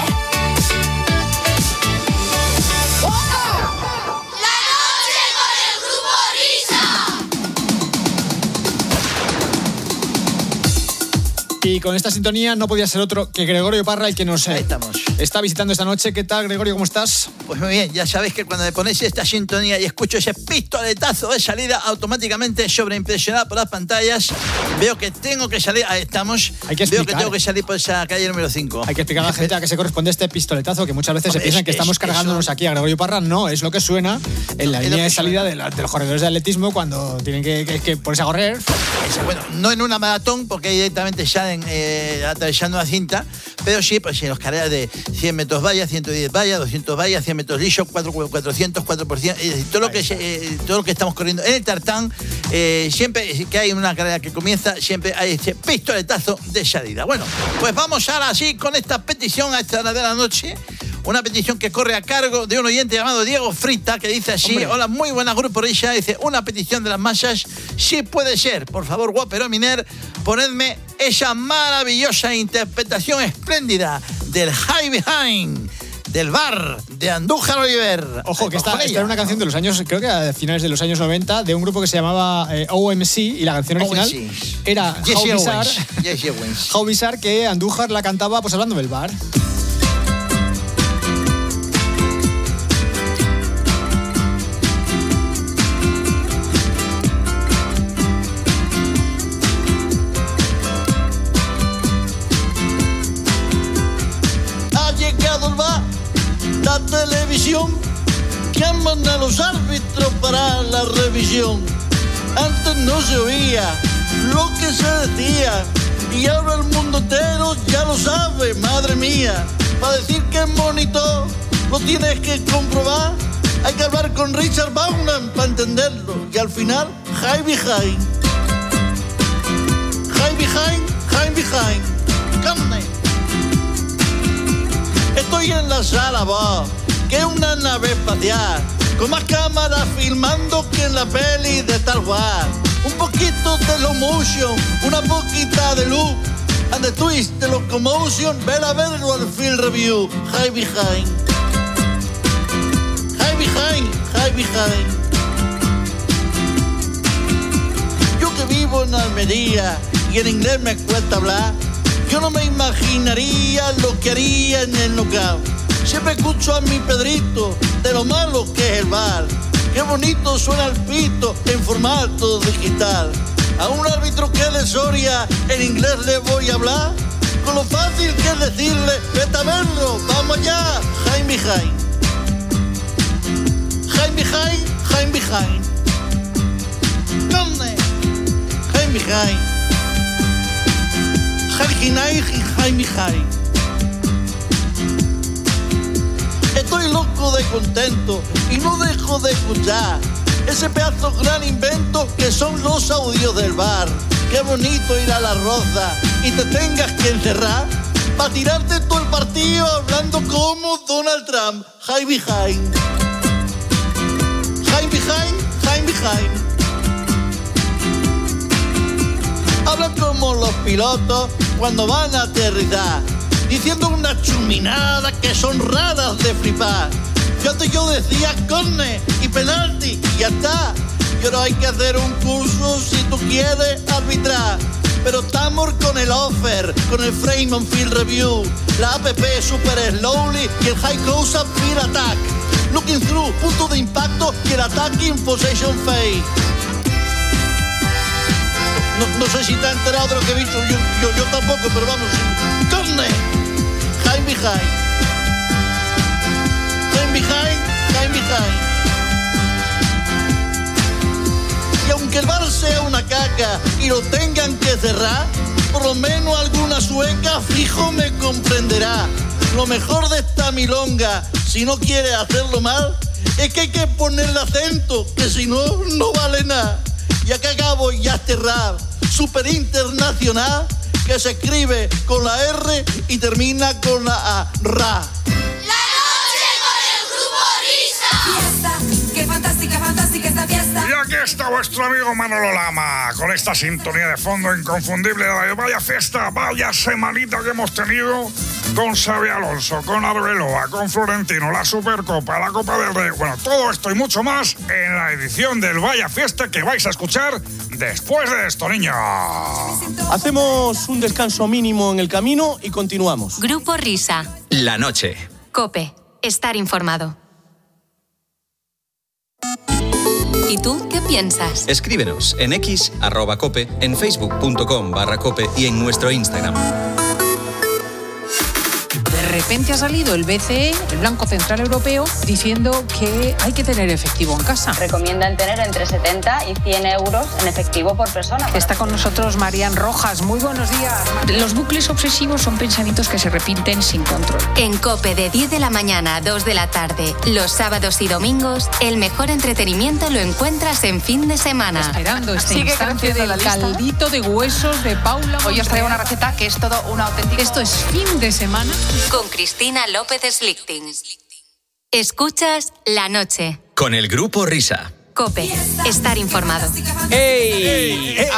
Y con esta sintonía no podía ser otro que Gregorio Parra, el que nos eh, está visitando esta noche. ¿Qué tal, Gregorio? ¿Cómo estás? Pues muy bien, ya sabéis que cuando me ponéis esta sintonía y escucho ese pistoletazo de salida, automáticamente sobreimpresionado por las pantallas, veo que tengo que salir, ahí estamos, Hay que veo explicar. que tengo que salir por esa calle número cinco. Hay que explicar a la gente a qué se corresponde este pistoletazo, que muchas veces Hombre, se piensan es- que estamos es- cargándonos eso- aquí a Gregorio Parra. No, es lo que suena en la Es lo línea que de salida suena. de, la- de los corredores de atletismo cuando tienen que, que- que ponerse a correr. Eso, bueno, no en una maratón, porque directamente salen eh, atravesando la cinta, pero sí, pues en las carreras de cien metros valla, ciento diez valla, doscientos valla, cien metros liso, cuatro, cuatrocientos, cuatro por cien, es decir, todo lo que se- eh, todo lo que estamos corriendo en el tartán, eh, siempre que hay una carrera que comienza, siempre hay este pistoletazo de salida. Bueno, pues vamos ahora sí con esta petición a esta hora de la noche. Una petición que corre a cargo de un oyente llamado Diego Frita, que dice así: Hombre. hola, muy buena Grupo Risa. Dice, una petición de las masas, sí puede ser. Por favor, Guapero Miner, ponedme esa maravillosa interpretación espléndida del High Behind, del bar de Andújar Oliver. Ojo, que Ay, esta, con esta ella. era una canción de los años, creo que a finales de los años noventa, de un grupo que se llamaba eh, O M C, y la canción original O M C. era Jesse How Bizarre, Owens. Jesse Owens. How Bizarre, que Andújar la cantaba pues hablando del bar. Ha llegado el bar, la televisión, llaman a los árbitros para la revisión. Antes no se oía lo que se decía, y ahora el mundo entero ya lo sabe, madre mía. Para decir que es bonito, lo tienes que comprobar. Hay que hablar con Richard Bauman para entenderlo, y al final, high behind. High behind, high behind. Carne. Estoy en la sala, va, que es una nave espacial, con más cámaras filmando que en la peli de Star Wars. Un poquito de slow motion, una poquita de loop, and the twist de locomotion, ven a verlo al field review. High behind. High behind, high behind. Yo que vivo en Almería y en inglés me cuesta hablar, yo no me imaginaría lo que haría en el knockout. Siempre escucho a mi Pedrito de lo malo que es el bar. Qué bonito suena el pito en formato digital. A un árbitro que de Soria en inglés le voy a hablar, con lo fácil que es decirle, vete a verlo, vamos allá. High behind. High behind, high behind. ¿Dónde? High behind. Jaime Jai. Estoy loco de contento y no dejo de escuchar ese pedazo gran invento que son los audios del bar. Qué bonito ir a la Roza y te tengas que encerrar para tirarte todo el partido hablando como Donald Trump. Jaime Jai. Jaime Jai, Jaime Jai. Hablan como los pilotos cuando van a aterrizar, diciendo unas chuminadas que son raras de flipar. Yo antes yo decía corne y penalti y ya está. Y ahora hay que hacer un curso si tú quieres arbitrar. Pero estamos con el offer, con el frame and field review, la app super slowly y el high close-up field attack. Looking through, punto de impacto y el attacking possession phase. No, no sé si te has enterado de lo que he visto, yo, yo, yo tampoco, pero vamos. Corner, high behind. High behind, high behind. Y aunque el bar sea una caca y lo tengan que cerrar, por lo menos alguna sueca fijo me comprenderá. Lo mejor de esta milonga, si no quiere hacerlo mal, es que hay que ponerle acento, que si no, no vale nada. Y acá acabo ya este rap super internacional que se escribe con la R y termina con la A, ra. ¡Qué fantástica, fantástica esta fiesta! Y aquí está vuestro amigo Manolo Lama, con esta sintonía de fondo inconfundible de vaya fiesta, vaya semanita que hemos tenido con Xabi Alonso, con Arbeloa, con Florentino, la Supercopa, la Copa del Rey. Bueno, todo esto y mucho más en la edición del Vaya Fiesta que vais a escuchar después de esto, niños. Hacemos un descanso mínimo en el camino y continuamos. Grupo Risa. La noche. COPE. Estar informado. ¿Y tú qué piensas? Escríbenos en X, arroba cope, en facebook.com barra cope y en nuestro Instagram. De repente ha salido el B C E, el Banco Central Europeo, diciendo que hay que tener efectivo en casa. Recomiendan tener entre setenta y cien euros en efectivo por persona. Está con nosotros Marian Rojas. Muy buenos días. Los bucles obsesivos son pensamientos que se repiten sin control. En COPE de diez de la mañana a dos de la tarde, los sábados y domingos, el mejor entretenimiento lo encuentras en fin de semana. Esperando este Sigue instante del creciendo la lista. caldito de huesos de Paula. Hoy os traigo una receta que es todo una auténtica... Esto es fin de semana. Con Cristina López Slichting. Escuchas La Noche. Con el Grupo Risa. COPE. Estar informado. ¡Ey! ¡Ey!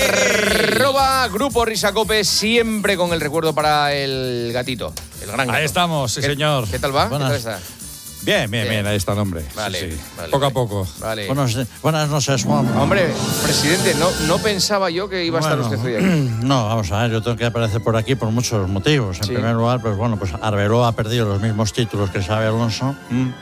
Arroba Grupo Risa Cope, siempre con el recuerdo para el gatito, el gran gato. Ahí estamos, sí, ¿Qué, señor. ¿Qué tal va? Buenas. ¿Qué tal está? Bien, bien, bien, ahí está el hombre. Vale, Sí, sí. vale, Poco vale. a poco. Vale. Buenas, buenas noches, Juan. Hombre, presidente, no, no pensaba yo que iba a estar Bueno, usted hoy aquí. No, vamos a ver, yo tengo que aparecer por aquí por muchos motivos. En Sí. primer lugar, pues bueno, pues Arbeloa ha perdido los mismos títulos que Xabi Alonso. Mm.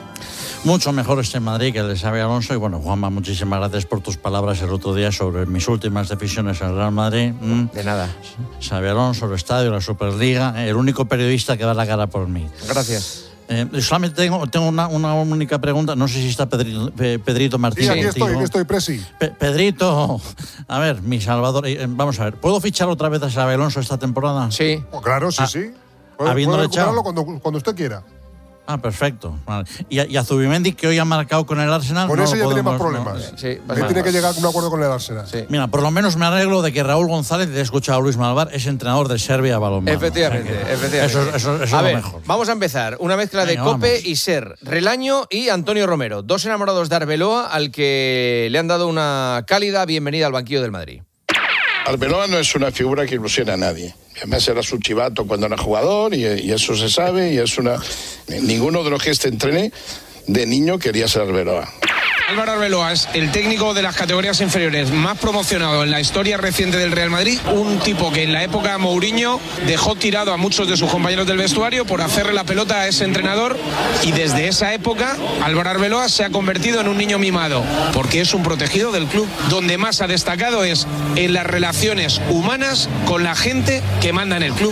Mucho mejor este Madrid que el de Xabi Alonso. Y bueno, Juanma, muchísimas gracias por tus palabras el otro día sobre mis últimas decisiones en el Real Madrid. Mm. De nada. Xabi Alonso, el estadio, la Superliga, el único periodista que da la cara por mí. Gracias. Eh, solamente tengo, tengo una, una única pregunta. No sé si está Pedrito, Pe- Pedrito Martínez. Sí, aquí estoy, contigo. aquí estoy, Presi. Pe- Pedrito, a ver, mi Salvador, eh, vamos a ver, ¿puedo fichar otra vez a Xabi Alonso esta temporada? Sí. Oh, claro, sí, Ah, sí. Puede, habiéndole puede recuperarlo echado. cuando, cuando usted quiera. Ah, perfecto. Vale. Y, a, y a Zubimendi, que hoy ha marcado con el Arsenal. Por no eso lo ya tiene más podemos, problemas. Sí, Él más- tiene que llegar a un acuerdo con el Arsenal. Sí. Mira, por lo menos me arreglo de que Raúl González, he escuchado a Luis Malvar, es entrenador de Serbia balonmano. Efectivamente, O sea que efectivamente. Eso, eso- eso a es ver, lo mejor. vamos a empezar. Una mezcla de Venga, Cope vamos. y Ser. Relaño y Antonio Romero, dos enamorados de Arbeloa al que le han dado una cálida bienvenida al banquillo del Madrid. Arbeloa no es una figura que ilusiona a nadie. Además era su chivato cuando era jugador y, y eso se sabe y es una... Ninguno de los que este entrene de niño quería ser Arbeloa. Álvaro Arbeloa es el técnico de las categorías inferiores más promocionado en la historia reciente del Real Madrid, un tipo que en la época Mourinho dejó tirado a muchos de sus compañeros del vestuario por hacerle la pelota a ese entrenador, y desde esa época Álvaro Arbeloa se ha convertido en un niño mimado porque es un protegido del club. Donde más ha destacado es en las relaciones humanas con la gente que manda en el club.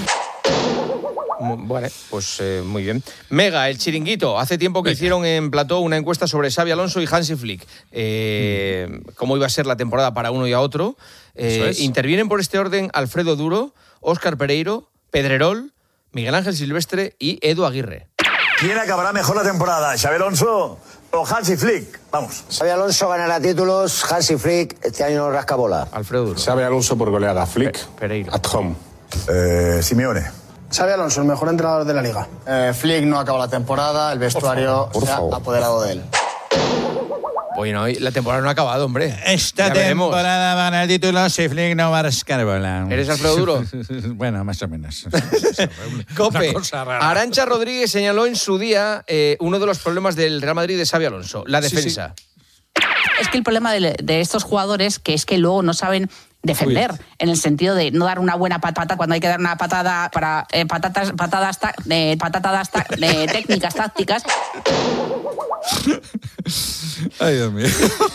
Vale, pues eh, muy bien. Mega, el chiringuito. Hace tiempo que hicieron en Plató una encuesta sobre Xabi Alonso y Hansi Flick. Eh, mm. Cómo iba a ser la temporada para uno y a otro. Eh, es. Intervienen por este orden Alfredo Duro, Óscar Pereiro, Pedrerol, Miguel Ángel Silvestre y Edu Aguirre. ¿Quién acabará mejor la temporada, Xabi Alonso o Hansi Flick? Vamos. Xabi Alonso ganará títulos, Hansi Flick este año no rasca bola. Alfredo Duro. Xabi Alonso por goleada, Flick. Pe Pereiro. At home. Eh, Simeone. Xabi Alonso, el mejor entrenador de la liga. Eh, Flick no acaba la temporada, el vestuario por favor, por se ha favor. apoderado de él. Bueno, la temporada no ha acabado, hombre. Esta Ya temporada van al título si Flick no va a rascar bola. ¿Eres Alfredo Duro? Bueno, más o menos. Cope. Una cosa rara. Arantxa Rodríguez señaló en su día eh, uno de los problemas del Real Madrid de Xabi Alonso, la Sí, defensa. sí. Es que el problema de, de estos jugadores que es que luego no saben defender, Uy. en el sentido de no dar una buena patata cuando hay que dar una patada para eh, patatas, patadas, ta, eh, patadas ta, eh, técnicas, tácticas. Ay, Dios mío.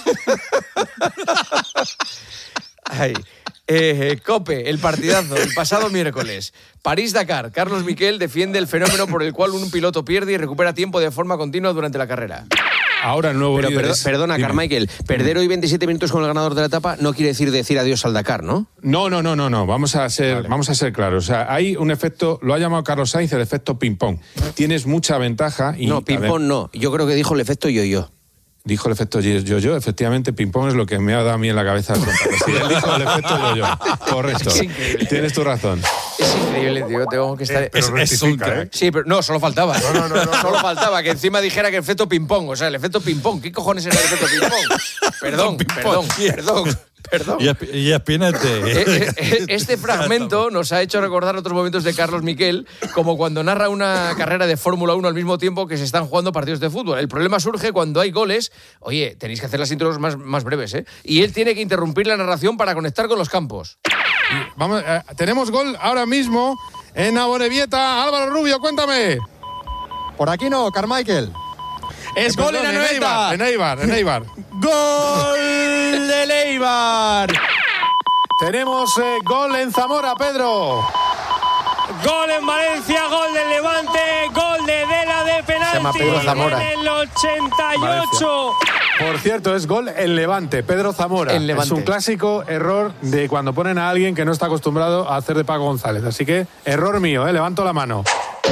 Ay. Eh, Cope, el partidazo, el pasado miércoles. París-Dakar. Carlos Miquel defiende el fenómeno por el cual un piloto pierde y recupera tiempo de forma continua durante la carrera. Ahora el nuevo Pero líder perdo- es- Perdona, Dime. Carmichael, perder hoy veintisiete minutos con el ganador de la etapa no quiere decir decir adiós al Dakar, ¿no? No, no, no, no, no. Vamos a ser, vamos a ser claros. O sea, hay un efecto, lo ha llamado Carlos Sainz el efecto ping-pong. Tienes mucha ventaja y. No, ping-pong no. Yo creo que dijo el efecto yo-yo. Dijo el efecto yo-yo, efectivamente, ping-pong es lo que me ha dado a mí en la cabeza. Sí, él dijo el efecto yo-yo. Correcto. Es increíble. Tienes tu razón. Es increíble, tío. Tengo que estar. Eh, pero es, es un rectifica, crack. ¿eh? Sí, pero no, solo faltaba. No, no, no, no. Solo faltaba que encima dijera que el efecto ping-pong. O sea, el efecto ping-pong. ¿Qué cojones era el efecto ping-pong? Perdón, perdón, perdón. Perdón. Y, esp- y espinete. Eh, eh, Este fragmento nos ha hecho recordar otros momentos de Carlos Miquel, como cuando narra una carrera de Fórmula uno al mismo tiempo que se están jugando partidos de fútbol. El problema surge cuando hay goles. Oye, tenéis que hacer las intros más, más breves, ¿eh? Y él tiene que interrumpir la narración para conectar con los campos. Vamos, eh, tenemos gol ahora mismo en Amorebieta. Álvaro Rubio, cuéntame. Por aquí no, Carmichael. Es gol en Anoeta. En Eibar, en Eibar. ¡Gol del Eibar! Tenemos eh, gol en Zamora, Pedro. Gol en Valencia, gol del Levante, gol de Dela de penalti Pedro Zamora. en el ochenta y ocho. Por cierto, es gol en Levante, Pedro Zamora. En Levante. Es un clásico error de cuando ponen a alguien que no está acostumbrado a hacer de Paco González. Así que, error mío, ¿eh? Levanto la mano.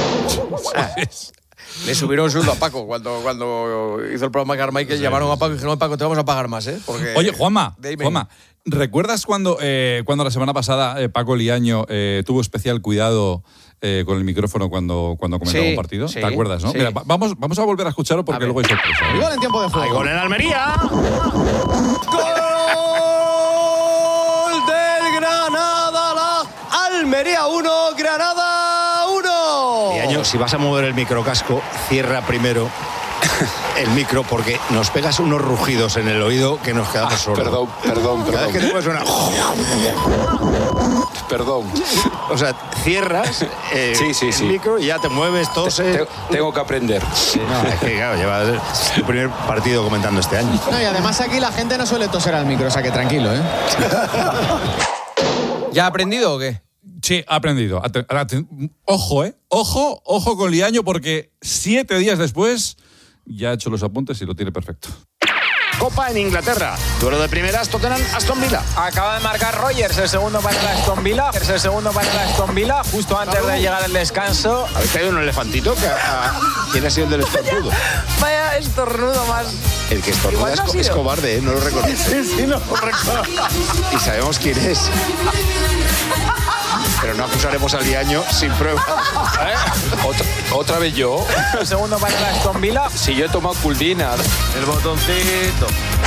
Le subieron el sueldo a Paco cuando, cuando hizo el programa Carmichael. Sí, llamaron a Paco y dijeron: Paco, te vamos a pagar más, ¿eh? Porque Oye, Juanma, Dime. Juanma, ¿recuerdas cuando, eh, cuando la semana pasada eh, Paco Liaño eh, tuvo especial cuidado eh, con el micrófono cuando, cuando comentaba Sí, un partido? sí, ¿Te acuerdas, no? sí. Mira, va- vamos, vamos a volver a escucharlo porque luego hay sorpresa. ¿eh? Gol en tiempo de juego. Hay gol en Almería. ¡Gol del Granada! La Almería uno, Granada uno. Liaño, si vas a mover el microcasco, cierra primero el micro porque nos pegas unos rugidos en el oído que nos quedamos sordos. Perdón, perdón, Cada vez perdón. que te suena... Perdón. O sea, cierras eh, Sí, sí, sí. el micro y ya te mueves, toses... Te- Tengo que aprender. No, es que claro, lleva tu primer partido comentando este año. No, y además aquí la gente no suele toser al micro, o sea que tranquilo, ¿eh? ¿Ya ha aprendido o qué? Sí, ha aprendido. Ate- ate- Ojo, ¿eh? Ojo, ojo con Liaño porque siete días después ya ha hecho los apuntes y lo tiene perfecto. Copa en Inglaterra. Duelo de primeras, Tottenham, Aston Villa. Acaba de marcar Rogers, el segundo para el Aston Villa. Es el segundo para el Aston Villa, justo antes de llegar al descanso. ¿Habéis traído un elefantito? Que, a- ¿Quién ha sido el del estornudo? Vaya estornudo más. El que estornuda Igual es, no ha co- sido. es cobarde, ¿eh? No lo reconoce. Sí, sí, no lo recuerdo. Y sabemos quién es. Pero no acusaremos al Liaño sin prueba. Otra, otra vez yo. El segundo para el Aston Villa. Si yo he tomado Culdina. El botoncito.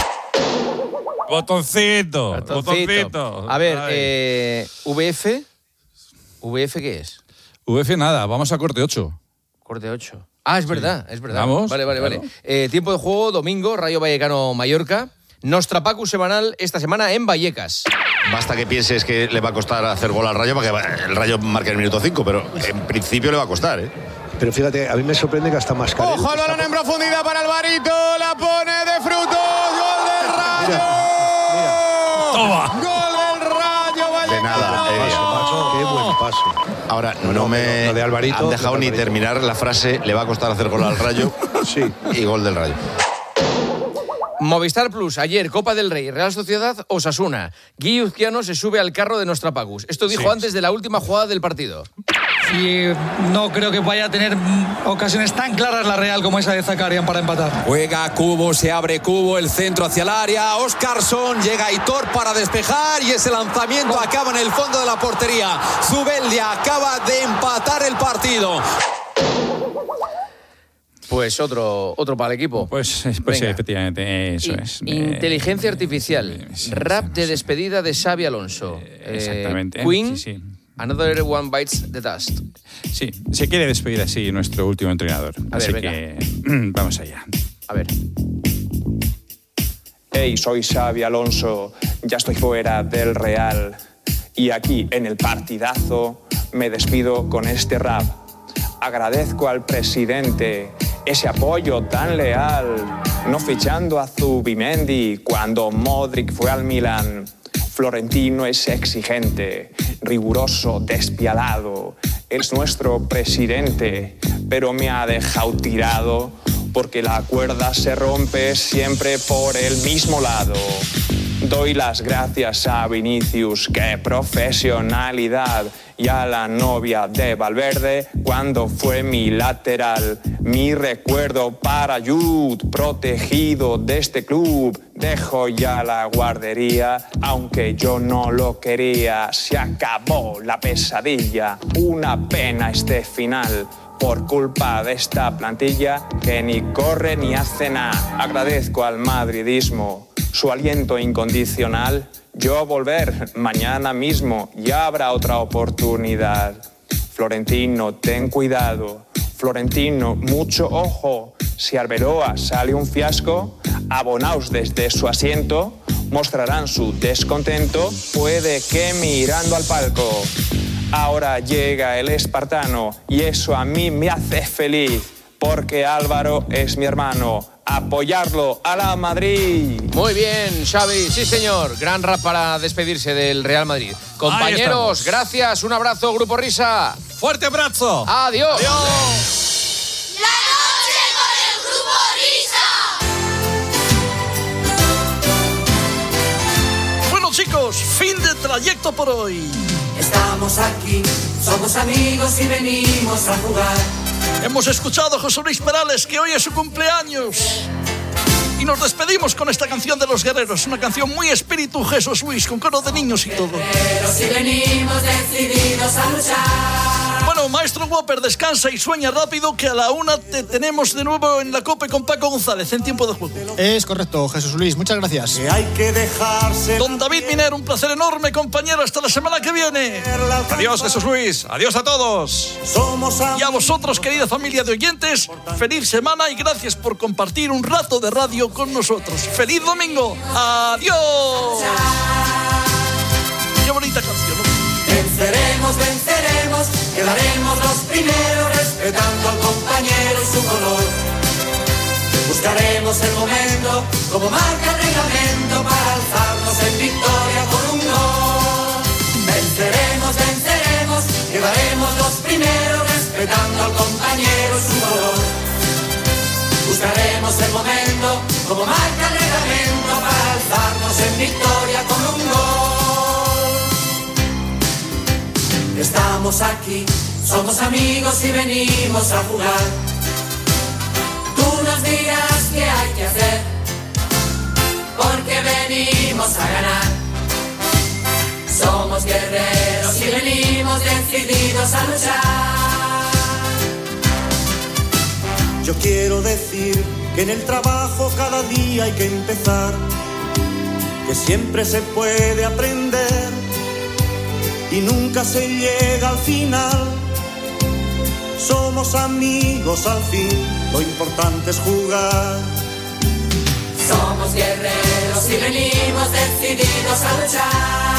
Botoncito. Botoncito. A ver, Ay. eh, V F. ¿V F qué es? V F nada, vamos a corte ocho. Corte ocho. Ah, es verdad, es verdad. Vamos, Vale, vale, claro. vale. Eh, tiempo de juego, domingo, Rayo Vallecano-Mallorca. Nostrapacus semanal esta semana en Vallecas. Basta que pienses que le va a costar hacer gol al Rayo para que el Rayo marque el minuto cinco, pero en principio le va a costar, ¿eh? Pero fíjate, a mí me sorprende que hasta más Ojo al balón en profundidad para Alvarito, la pone de frutos, gol del Rayo. Toma. Gol del Rayo Vallecano. De nada. eh, Qué buen paso. Ahora, no me lo de Alvarito, han dejado lo de ni Alvarito. terminar la frase, le va a costar hacer gol al Rayo. Sí. Y gol del Rayo. Movistar Plus, ayer, Copa del Rey, Real Sociedad, Osasuna. Gui Uzquiano se sube al carro de Nostrapacus. Esto dijo Sí. antes de la última jugada del partido. Y no creo que vaya a tener mm, ocasiones tan claras la Real como esa de Zakarian para empatar. Juega Cubo, se abre Cubo, el centro hacia el área. Oscarson, llega Aitor para despejar y ese lanzamiento acaba en el fondo de la portería. Zubeldia acaba de empatar el partido. Pues otro, otro para el equipo. Pues, pues sí, Venga. efectivamente, eso I- es. Inteligencia artificial. Rap de despedida de Xabi Alonso. Eh, Exactamente. Queen, Sí, sí. Another One Bites the Dust. Sí, se quiere despedir así nuestro último entrenador. A ver, así venga. que vamos allá. A ver. Hey, soy Xabi Alonso, ya estoy fuera del Real. Y aquí en el partidazo me despido con este rap. Agradezco al presidente ese apoyo tan leal, no fichando a Zubimendi cuando Modric fue al Milan. Florentino es exigente, riguroso, despiadado. Es nuestro presidente, pero me ha dejado tirado porque la cuerda se rompe siempre por el mismo lado. Doy las gracias a Vinicius, qué profesionalidad, y a la novia de Valverde cuando fue mi lateral. Mi recuerdo para Jude, protegido de este club. Dejo ya la guardería, aunque yo no lo quería. Se acabó la pesadilla, una pena este final. Por culpa de esta plantilla que ni corre ni hace nada. Agradezco al madridismo su aliento incondicional. Yo volver mañana mismo, ya habrá otra oportunidad. Florentino, ten cuidado. Florentino, mucho ojo. Si Arbeloa sale un fiasco, abonaos desde su asiento. Mostrarán su descontento, puede que mirando al palco. Ahora llega el espartano y eso a mí me hace feliz, porque Álvaro es mi hermano. Apoyarlo a la Madrid. Muy bien, Xavi, sí señor. Gran rap para despedirse del Real Madrid. Compañeros, gracias, un abrazo, Grupo Risa. Fuerte abrazo. Adiós. Adiós. La noche con el Grupo Risa. Bueno chicos, fin de trayecto por hoy. Estamos aquí, somos amigos y venimos a jugar. Hemos escuchado a José Luis Perales, que hoy es su cumpleaños. Y nos despedimos con esta canción de Los Guerreros, una canción muy espíritu Jesús Luis, con coro de niños y todo. Pero si venimos decididos a luchar. Bueno, maestro Whopper, descansa y sueña rápido, que a la una te tenemos de nuevo en la COPE con Paco González, en tiempo de juego. Es correcto, Jesús Luis, muchas gracias. Que hay que dejarse. Don David Miner, un placer enorme, compañero, hasta la semana que viene. Adiós, Jesús Luis. Adiós a todos. Somos y a vosotros, querida familia de oyentes, feliz semana y gracias por compartir un rato de radio con nosotros. ¡Feliz domingo! ¡Adiós! ¡Qué bonita canción, ¿no? Venceremos, venceremos, quedaremos los primeros, respetando al compañero y su color. Buscaremos el momento, como marca el reglamento, para alzarnos en victoria con un gol. Venceremos, venceremos, quedaremos los primeros, respetando al compañero y su color. Buscaremos el momento, como marca el reglamento, para alzarnos en victoria con un gol. Estamos aquí, somos amigos y venimos a jugar. Tú nos dirás qué hay que hacer, porque venimos a ganar. Somos guerreros y venimos decididos a luchar. Yo quiero decir que en el trabajo cada día hay que empezar, que siempre se puede aprender y nunca se llega al final. Somos amigos al fin, lo importante es jugar. Somos guerreros y venimos decididos a luchar.